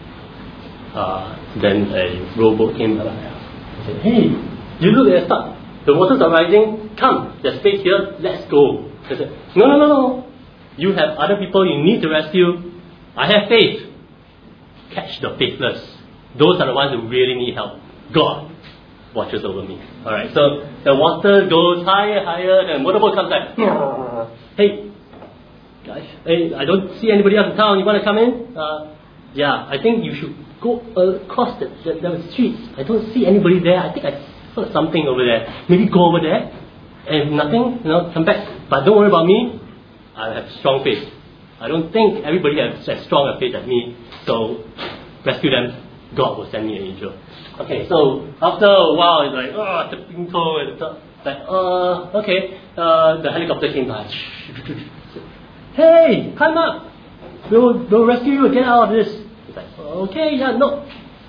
Then a rowboat came by. I said, hey, you look at stuff. The waters are rising. Come, there's faith here. Let's go. I said, no. You have other people you need to rescue. I have faith. Catch the faithless. Those are the ones who really need help. God watches over me. Alright, so the water goes higher, and motorboat comes back. Hey, guys, hey, I don't see anybody else in town. You want to come in? Yeah, I think you should go across the streets. I don't see anybody there. I think I saw something over there. Maybe go over there. And nothing, come back. But don't worry about me. I have strong faith. I don't think everybody has as strong a faith as me. So rescue them. God will send me an angel. Okay, so after a while, it's like, tipping toe and stuff. Like, okay. The helicopter came by. Hey, climb up. We'll rescue you. Get out of this. It's like, okay, yeah, no.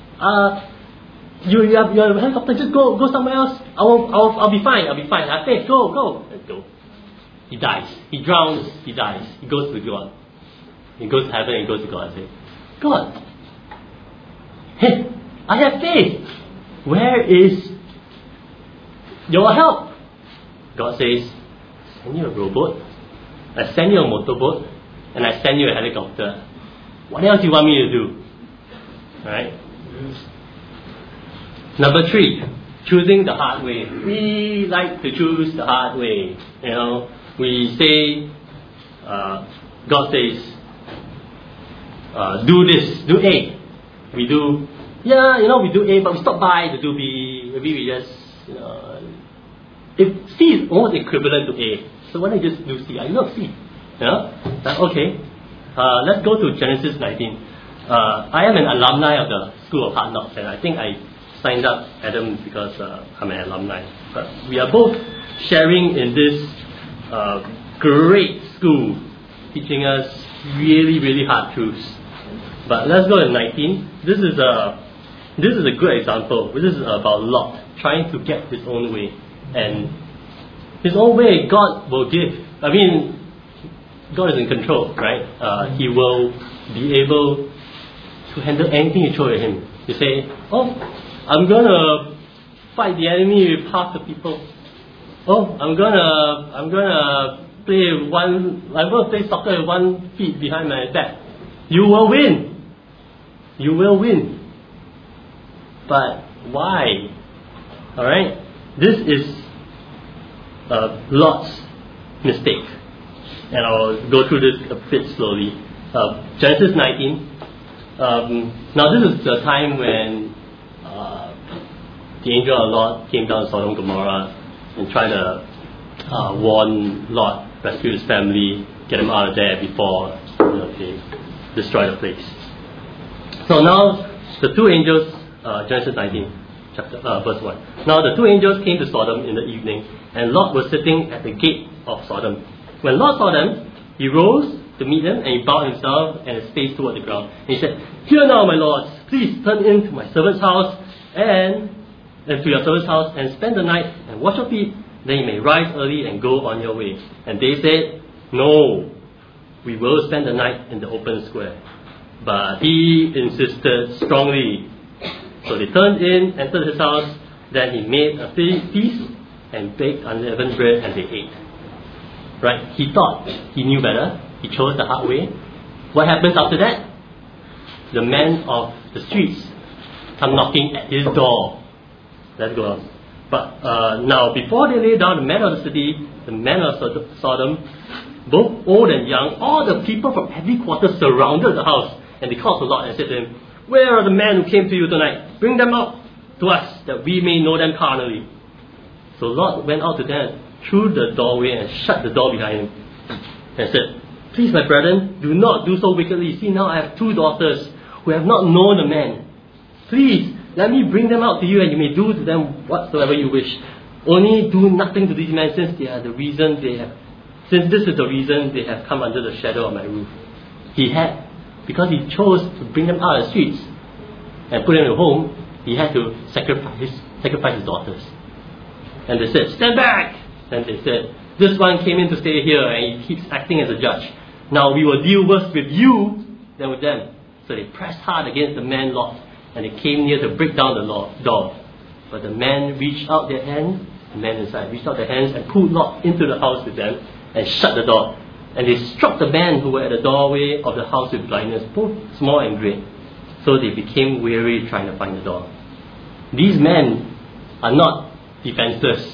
You have your helicopter. Just go somewhere else. I'll be fine. I have faith. Go. Let's go. He dies. He drowns. He dies. He goes to God. He goes to heaven and goes to God and says, God, hey, I have faith. Where is your help? God says, send you a rowboat. I send you a motorboat. And I send you a helicopter. What else do you want me to do? Alright? Number 3, choosing the hard way. We like to choose the hard way. We say, God says, do this, do A. We do, we do A, but we stop by to do B. Maybe we just, if C is almost equivalent to A, so why don't you just do C? I love C. Okay, let's go to Genesis 19. I am an alumni of the School of Hard Knocks, and I think I signed up Adam because I'm an alumni. But we are both sharing in this great school, teaching us really, really hard truths. But let's go to 19. This is a good example. This is about Lot trying to get his own way, and his own way God will give. I mean, God is in control, right? He will be able to handle anything you throw at him. You say, I'm gonna fight the enemy with half the people. I'm gonna play soccer with 1 feet behind my back. You will win. But why? Alright? This is Lot's mistake. And I'll go through this a bit slowly. Genesis 19. Now this is the time when the angel of Lot came down to Sodom and Gomorrah and tried to warn Lot, rescue his family, get him out of there before they destroy the place. So now the 2 angels, Genesis 19, verse 1. Now the 2 angels came to Sodom in the evening, and Lot was sitting at the gate of Sodom. When Lot saw them, he rose to meet him, and he bowed himself and his face toward the ground. And he said, "Hear now, my lords, please turn into my servant's house and to your servant's house and spend the night and wash your feet. Then you may rise early and go on your way." And they said, "No, we will spend the night in the open square." But he insisted strongly. So they turned in, entered his house. Then he made a feast and baked unleavened bread, and they ate. Right? He thought he knew better. He chose the hard way. What happens after that? The men of the streets come knocking at his door. Let's go on. But now, before they lay down, the men of the city, the men of Sodom, both old and young, all the people from every quarter surrounded the house, and they called to Lot and said to him, "Where are the men who came to you tonight? Bring them out to us, that we may know them carnally." So Lot went out to them through the doorway and shut the door behind him, and said, "Please, my brethren, do not do so wickedly. See, now I have 2 daughters who have not known a man. Please, let me bring them out to you, and you may do to them whatsoever you wish. Only do nothing to these men, since this is the reason they have come under the shadow of my roof." Because he chose to bring them out of the streets and put them in a home, he had to sacrifice his daughters. And they said, "Stand back!" And they said, "This one came in to stay here, and he keeps acting as a judge. Now we will deal worse with you than with them." So they pressed hard against the man Lot, and they came near to break down the door. But the men reached out their hands, the men inside reached out their hands and pulled Lot into the house with them and shut the door. And they struck the men who were at the doorway of the house with blindness, both small and great. So they became weary trying to find the door. These men are not defenseless.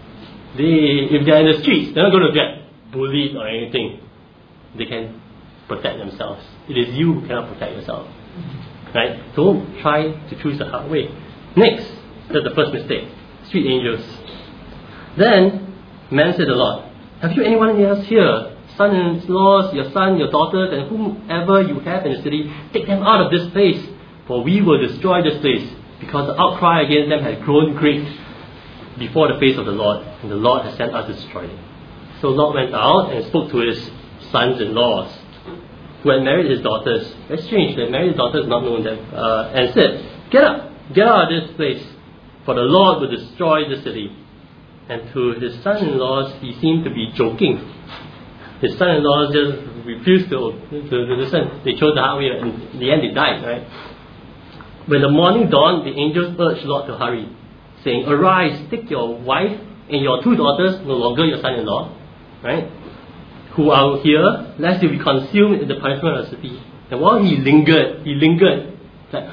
If they are in the streets, they're not going to get bullied or anything. They can protect themselves. It is you who cannot protect yourself. Right? Don't try to choose the hard way. Next, that's the first mistake. Street angels. Then, man said to Lot, "Have you anyone else here? Son-in-laws, your son, your daughters, and whomever you have in the city, take them out of this place, for we will destroy this place, because the outcry against them has grown great before the face of the Lord, and the Lord has sent us to destroy them." So Lot went out and spoke to his sons-in-laws, who had married his daughters. Very strange, they had married his daughters, not known them, and said, get out of this place, for the Lord will destroy the city." And to his son-in-laws, he seemed to be joking. His son-in-laws just refused to listen. They chose the hard way, and in the end they died, right? When the morning dawned, the angels urged Lot to hurry, saying, "Arise, take your wife and your 2 daughters, no longer your son-in-law, right, who are here, lest you be consumed in the punishment of the city." And while he lingered, like,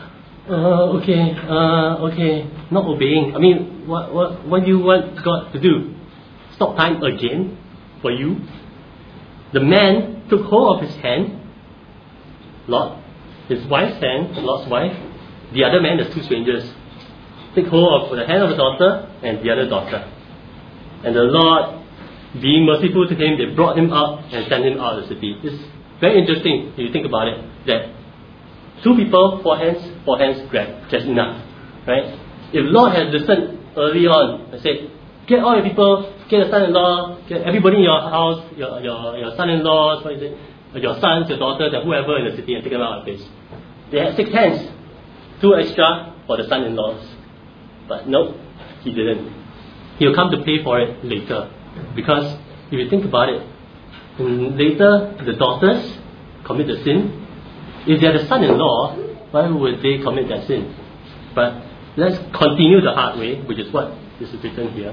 okay, not obeying. I mean, what do you want God to do? Stop time again for you? The man took hold of his hand, Lot, his wife's hand, Lot's wife. The other man, there's 2 strangers, take hold of the hand of the daughter and the other daughter. And the Lord, being merciful to him, they brought him up and sent him out of the city. It's very interesting if you think about it, that 2 people, 4 hands grabbed, just enough, right? If Lot had listened early on and said, "Get all your people, get a son-in-law, get everybody in your house, your son-in-laws, your sons, your daughters, and whoever in the city, and take them out of the place." They had 6 hands, 2 extra for the son-in-laws. But no, he didn't. He'll come to pay for it later. Because if you think about it, later the daughters commit the sin. If they are the son-in-law, why would they commit that sin? But let's continue the hard way, which is what is written here.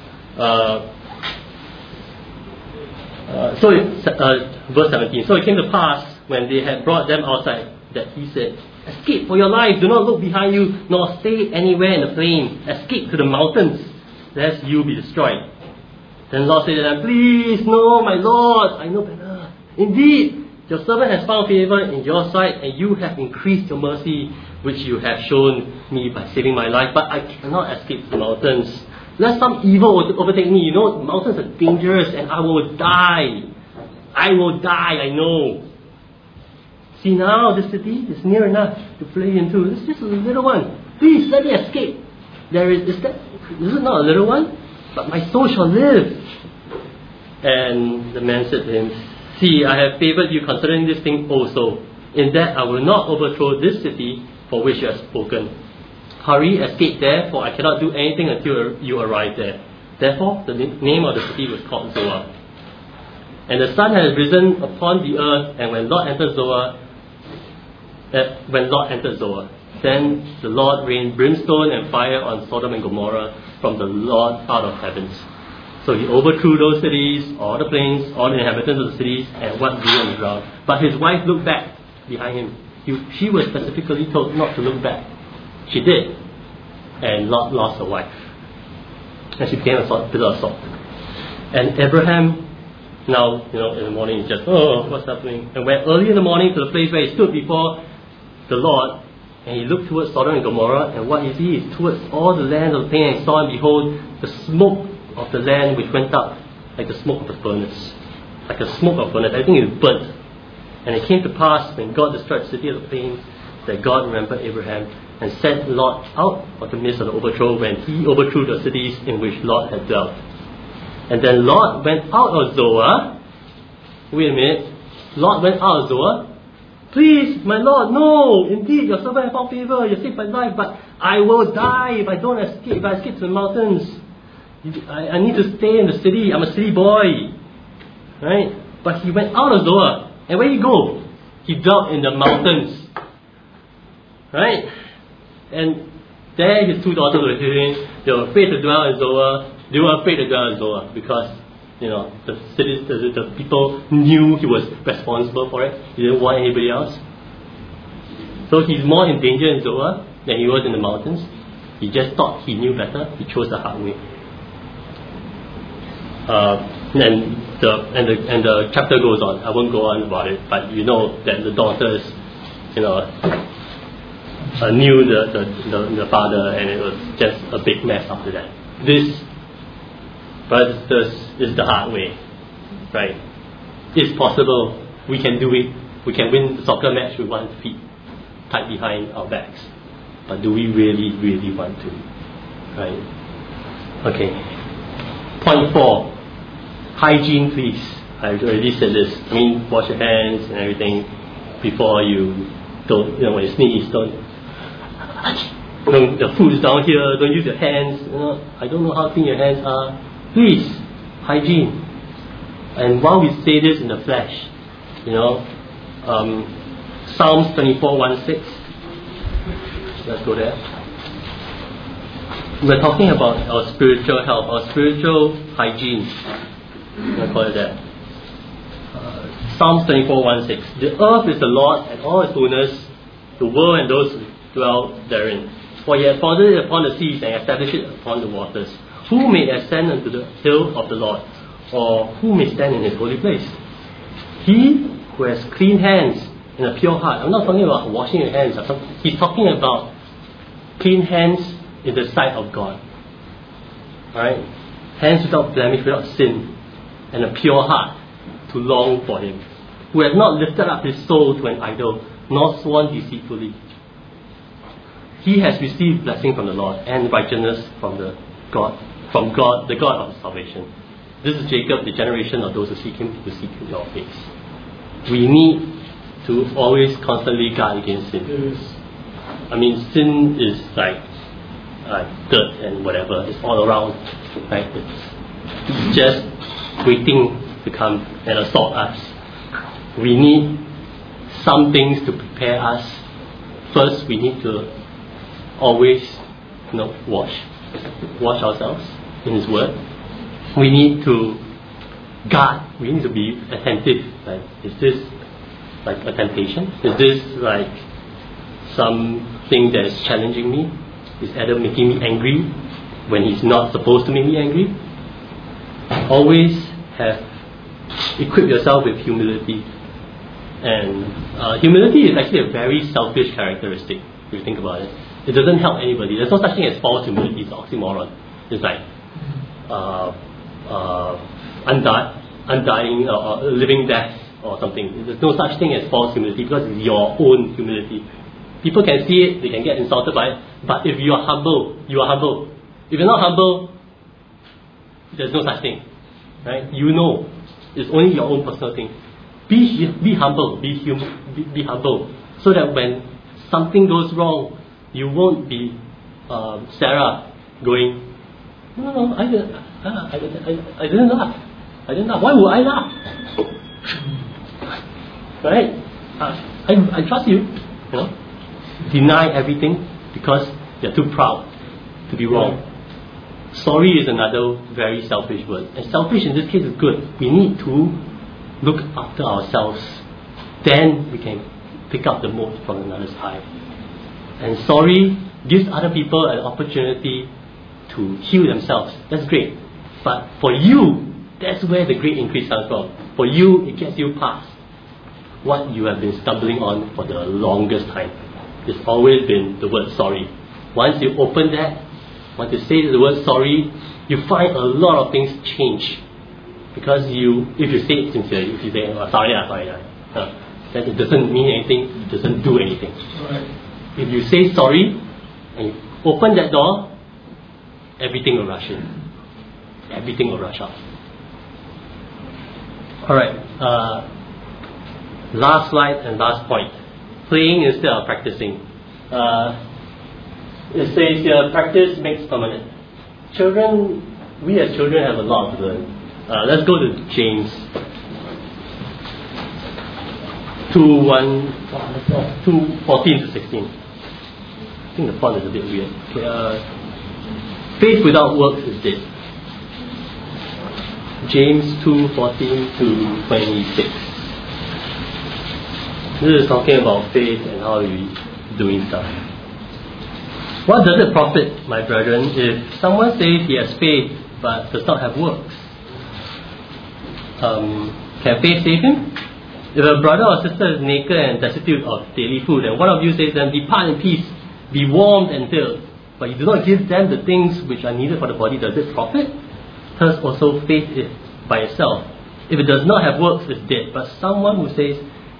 Verse 17. So it came to pass, when they had brought them outside, that he said, "Escape for your life, do not look behind you, nor stay anywhere in the plain. Escape to the mountains, lest you be destroyed." Then Lot said to them, "Please, no, my Lord, I know better. Indeed, your servant has found favor in your sight, and you have increased your mercy, which you have shown me by saving my life. But I cannot escape the mountains, lest some evil overtake me. You know, mountains are dangerous, and I will die. I know. See now, the city is near enough to flee into. It's just a little one. Please, let me escape. Is it not a little one? But my soul shall live." And the man said to him, See, I have favored you concerning this thing also, in that I will not overthrow this city for which you have spoken. Hurry, escape there, for I cannot do anything until you arrive there. Therefore, the name of the city was called Zoar. And the sun had risen upon the earth, and when Lot entered Zoar, then the Lord rained brimstone and fire on Sodom and Gomorrah from the Lord out of heavens. So he overthrew those cities, all the plains, all the inhabitants of the cities, and what grew on the ground. But his wife looked back behind him. She was specifically told not to look back. She did. And Lot lost her wife. And she became a pillar of salt. And Abraham, now, in the morning, he's just, oh, what's happening? And went early in the morning to the place where he stood before the Lord, and he looked towards Sodom and Gomorrah, and what he sees is towards all the land of the plain, and saw, and behold, the smoke of the land which went up like the smoke of a furnace. Like a smoke of a furnace. Everything is burnt. And it came to pass, when God destroyed the city of the plains, that God remembered Abraham and sent Lot out of the midst of the overthrow when he overthrew the cities in which Lot had dwelt. And then Lot went out of Zoar. Wait a minute. Lot went out of Zoar. Please, my Lord, no! Indeed, your servant has found favor. You saved my life, but I will die if I don't escape. If I escape to the mountains, I need to stay in the city. I'm a city boy, right? But he went out of Zoar, and where did he go? He dwelt in the mountains, right? And there, his two daughters were living. They were afraid to dwell in Zoar. They were afraid to dwell in Zoar because, the cities, the people knew he was responsible for it. He didn't want anybody else. So he's more in danger in Zoar than he was in the mountains. He just thought he knew better. He chose the hard way. And the chapter goes on. I won't go on about it, but you know that the daughters, knew the father, and it was just a big mess after that. This, brothers, is the hard way, right? It's possible. We can do it. We can win the soccer match with one feet tied behind our backs. But do we really, really want to? Right? Okay. Point 4. Hygiene, please. I've already said this. Wash your hands and everything before you don't, when you sneeze, don't. The food is down here, don't use your hands. I don't know how clean your hands are. Please, hygiene. And while we say this in the flesh, Psalms 24:1-6. Let's go there. We're talking about our spiritual health, our spiritual hygiene. I call it that. Psalms 24:1-6. The earth is the Lord and all its fullness, the world and those who dwell therein. For he has founded it upon the seas and established it upon the waters. Who may ascend unto the hill of the Lord, or who may stand in his holy place? He who has clean hands and a pure heart. I'm not talking about washing your hands. He's talking about clean hands in the sight of God. Alright? Hands without blemish, without sin, and a pure heart to long for him. Who has not lifted up his soul to an idol, nor sworn deceitfully. He has received blessing from the Lord and righteousness from God, the God of salvation. This is Jacob, the generation of those who seek him, who seek your face. We need to always constantly guard against sin. Sin is like dirt and whatever. It's all around. Right? It's just waiting to come and assault us. We need some things to prepare us. First, we need to always, wash ourselves in His Word. We need to guard. We need to be attentive. Like, is this like a temptation? Is this like something that is challenging me? Is Adam making me angry when he's not supposed to make me angry? Always equip yourself with humility. And humility is actually a very selfish characteristic, if you think about it. It doesn't help anybody. There's no such thing as false humility. It's an oxymoron. It's like undying or living death or something. There's no such thing as false humility because it's your own humility. People can see it, they can get insulted by it, but if you are humble, you are humble. If you're not humble, there's no such thing. Right? It's only your own personal thing. Be humble. Be humble, so that when something goes wrong, you won't be Sarah going, no, I didn't laugh. I didn't laugh. Why would I laugh? Right? I trust you. You know, deny everything because you're too proud to be wrong. Sorry is another very selfish word, and selfish in this case is good. We need to look after ourselves. Then we can pick up the mote from another's eye. And sorry gives other people an opportunity to heal themselves. That's great. But for you, that's where the great increase comes from. For you, it gets you past what you have been stumbling on for the longest time. It's always been the word sorry. Once you open that, once you say the word sorry, you find a lot of things change. Because if you say it sincerely, if you say, sorry, then it doesn't mean anything, it doesn't do anything. Right. If you say sorry, and you open that door, everything will rush in. Everything will rush out. Alright, last slide and last point. Playing instead of practicing. It says here, practice makes permanent. We as children have a lot to learn. Let's go to James 2:14 to 16. I think the font is a bit weird. Okay, faith without works is dead. James 2:14 to 26. This is talking about faith and how we doing stuff. What does it profit, my brethren, if someone says he has faith but does not have works? Can faith save him? If a brother or sister is naked and destitute of daily food, and one of you says to them, depart in peace, be warmed and filled, but you do not give them the things which are needed for the body, does it profit? Thus also faith is by itself, if it does not have works, is dead. But someone will say,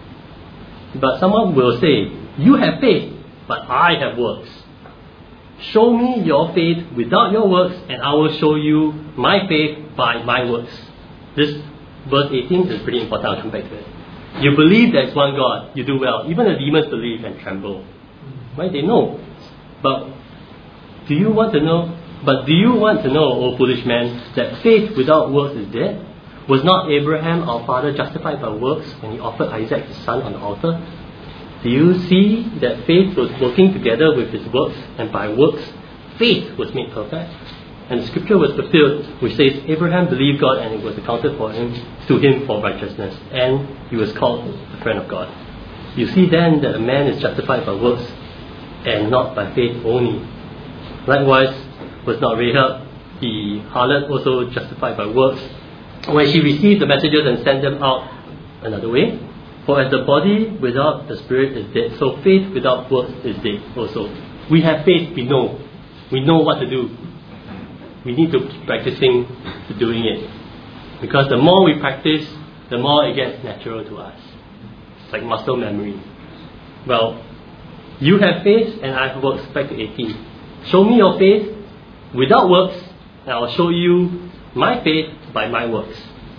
you have faith, but I have works. Show me your faith without your works, and I will show you my faith by my works. This verse 18 is pretty important. I'll come back to it. You believe there is one God, you do well. Even the demons believe and tremble. Right? They know. But do you want to know, O foolish man, that faith without works is dead? Was not Abraham our father justified by works when he offered Isaac his son on the altar? Do you see that faith was working together with his works, and by works faith was made perfect? And the scripture was fulfilled, which says, Abraham believed God and it was accounted to him for righteousness, and he was called the friend of God. You see then that a man is justified by works and not by faith only. Likewise, was not Rahab the harlot also justified by works when she received the messengers and sent them out another way? For as the body without the spirit is dead, so faith without works is dead also. We have faith, we know what to do. We need to keep practicing to doing it. Because the more we practice, the more it gets natural to us. It's like muscle memory. Well, you have faith and I have works. Back to 18. Show me your faith without works, and I will show you my faith by my works.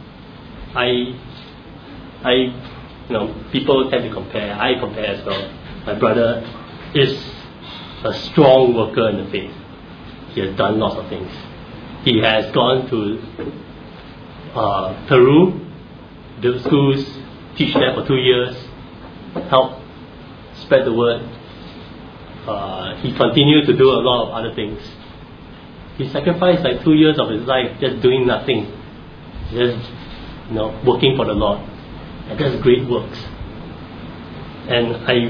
People tend to compare. I compare as well. My brother is a strong worker in the faith. He has done lots of things. He has gone to Peru, build schools, teach there for 2 years, help spread the word. He continued to do a lot of other things. He sacrificed like 2 years of his life just doing nothing, just working for the Lord, and that's great works. And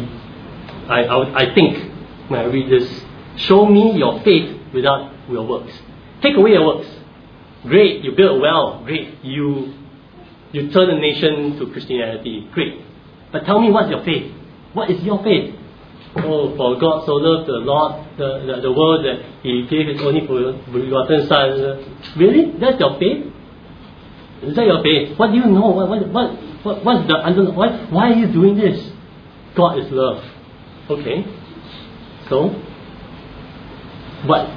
I think when I read this, show me your faith without your works. Take away your works. Great, you build a well. Great, you turn a nation to Christianity. Great, but tell me what's your faith? What is your faith? Oh, for God so loved the world that He gave His only begotten Son. Really? That's your faith? Is that your faith? What do you know? What's the underlying? Why are you doing this? God is love. Okay. So, what?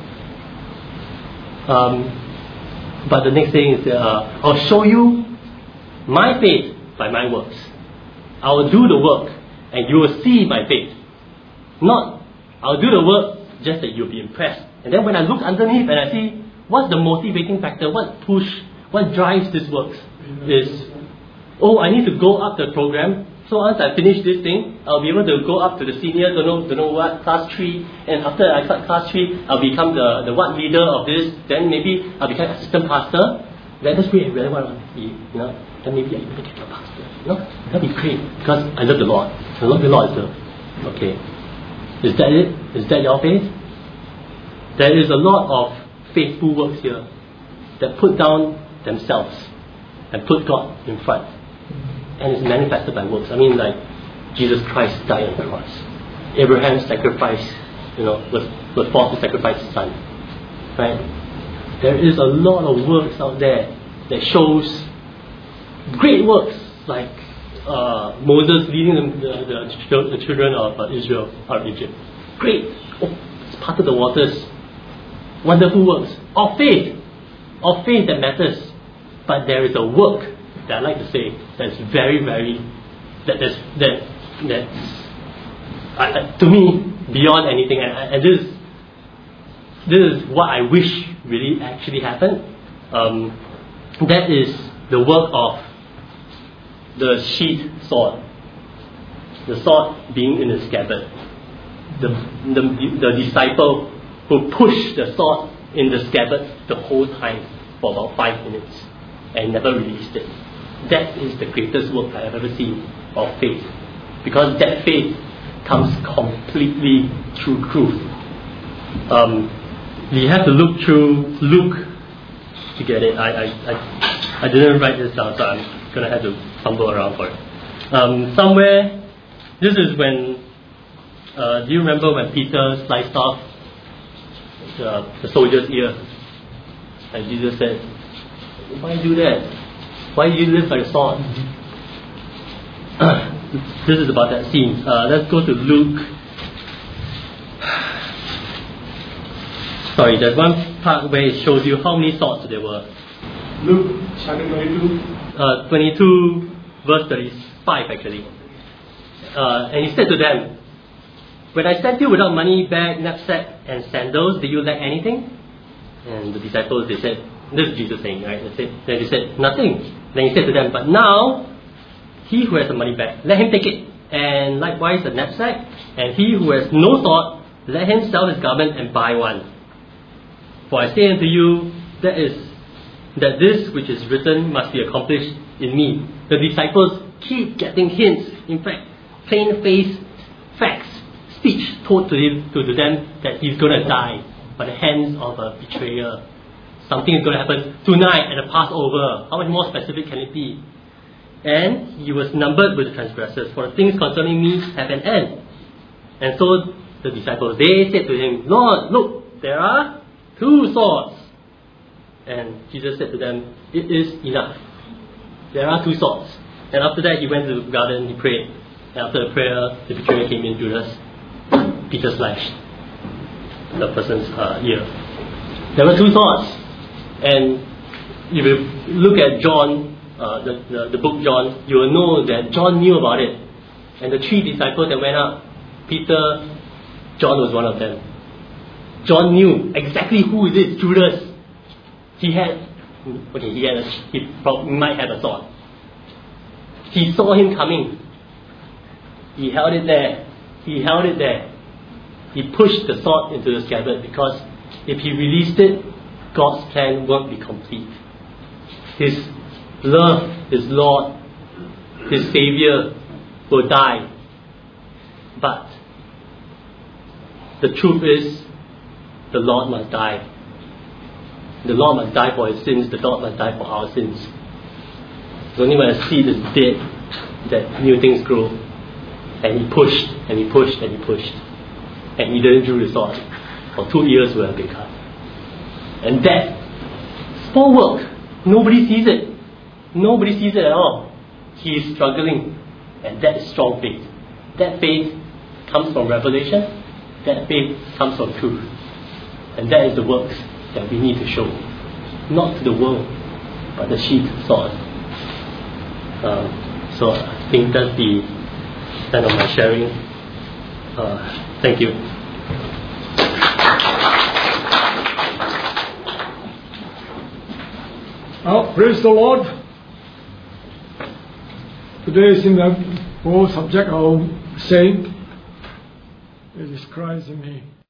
But the next thing is, I'll show you my faith by my works. I will do the work, and you will see my faith. Not, I'll do the work just that you'll be impressed. And then when I look underneath and I see what's the motivating factor, what drives this works is, I need to go up the program. So once I finish this thing, I'll be able to go up to the senior, don't know what, class 3. And after I start class 3, I'll become the what leader of this. Then maybe I'll become assistant pastor. Then that's great. Where I want to be, Then maybe I even become a pastor. That'd be great because I love the Lord. I love the Lord. Okay. Is that it? Is that your faith? There is a lot of faithful works here that put down themselves and put God in front. And it's manifested by works. I mean, like Jesus Christ died on the cross. Abraham's sacrifice, was forced to sacrifice his son. Right? There is a lot of works out there that shows great works, like Moses leading the children of Israel out of Egypt. Great. It's part of the waters. Wonderful works of faith that matters. But there is a work that I like to say that's very, very that's to me beyond anything. And this is what I wish really actually happened. That is the work of the sheath sword. The sword being in the scabbard. The disciple who pushed the sword in the scabbard the whole time for about 5 minutes and never released it. That is the greatest work I have ever seen of faith. Because that faith comes completely through truth. We have to look through Luke to get it. I didn't write this down, so I'm going to have to fumble around for it. Somewhere, this is when, do you remember when Peter sliced off the soldier's ear? And Jesus said, why do that? Why do you live by the sword? This is about that scene. Let's go to Luke. Sorry, there's one part where it shows you how many swords there were. Luke chapter 22. 22 verse 35 actually. And he said to them, when I sent you without money, bag, knapsack and sandals, did you lack anything? And the disciples, they said, this is Jesus saying, right? Then they said, nothing. Then he said to them, but now, he who has a money bag, let him take it. And likewise a knapsack. And he who has no sword, let him sell his garment and buy one. For I say unto you, that this which is written must be accomplished in me. The disciples keep getting hints, in fact, plain-faced facts, speech told to them that he's going to die by the hands of a betrayer. Something is going to happen tonight at the Passover. How much more specific can it be? And he was numbered with the transgressors, for the things concerning me have an end. And so the disciples, they said to him, Lord, look, there are 2 swords. And Jesus said to them, it is enough. There are 2 swords. And after that, he went to the garden, he prayed. And after the prayer, the betrayer came in, Judas. Peter slashed the person's ear. There were 2 swords. And if you look at John, the book John, you will know that John knew about it. And the 3 disciples that went up, Peter, John was one of them. John knew exactly who it is, Judas. He might have a sword. He saw him coming. He held it there. He pushed the sword into the scabbard because if he released it, God's plan won't be complete. His love, his Lord, his Savior will die. But the truth is, the Lord must die. The Lord must die for his sins. The Lord must die for our sins. It's only when a seed is dead that new things grow. And he pushed, and he pushed, and he pushed. And he didn't drew the sword. For 2 years will have been cut. And that small work, nobody sees it. Nobody sees it at all. He is struggling. And that is strong faith. That faith comes from revelation. That faith comes from truth. And that is the works that we need to show. Not to the world, but the sheath sword. So I think that's the end of my sharing. Thank you. Well, praise the Lord. Today is in the whole subject of saying, it is Christ in me.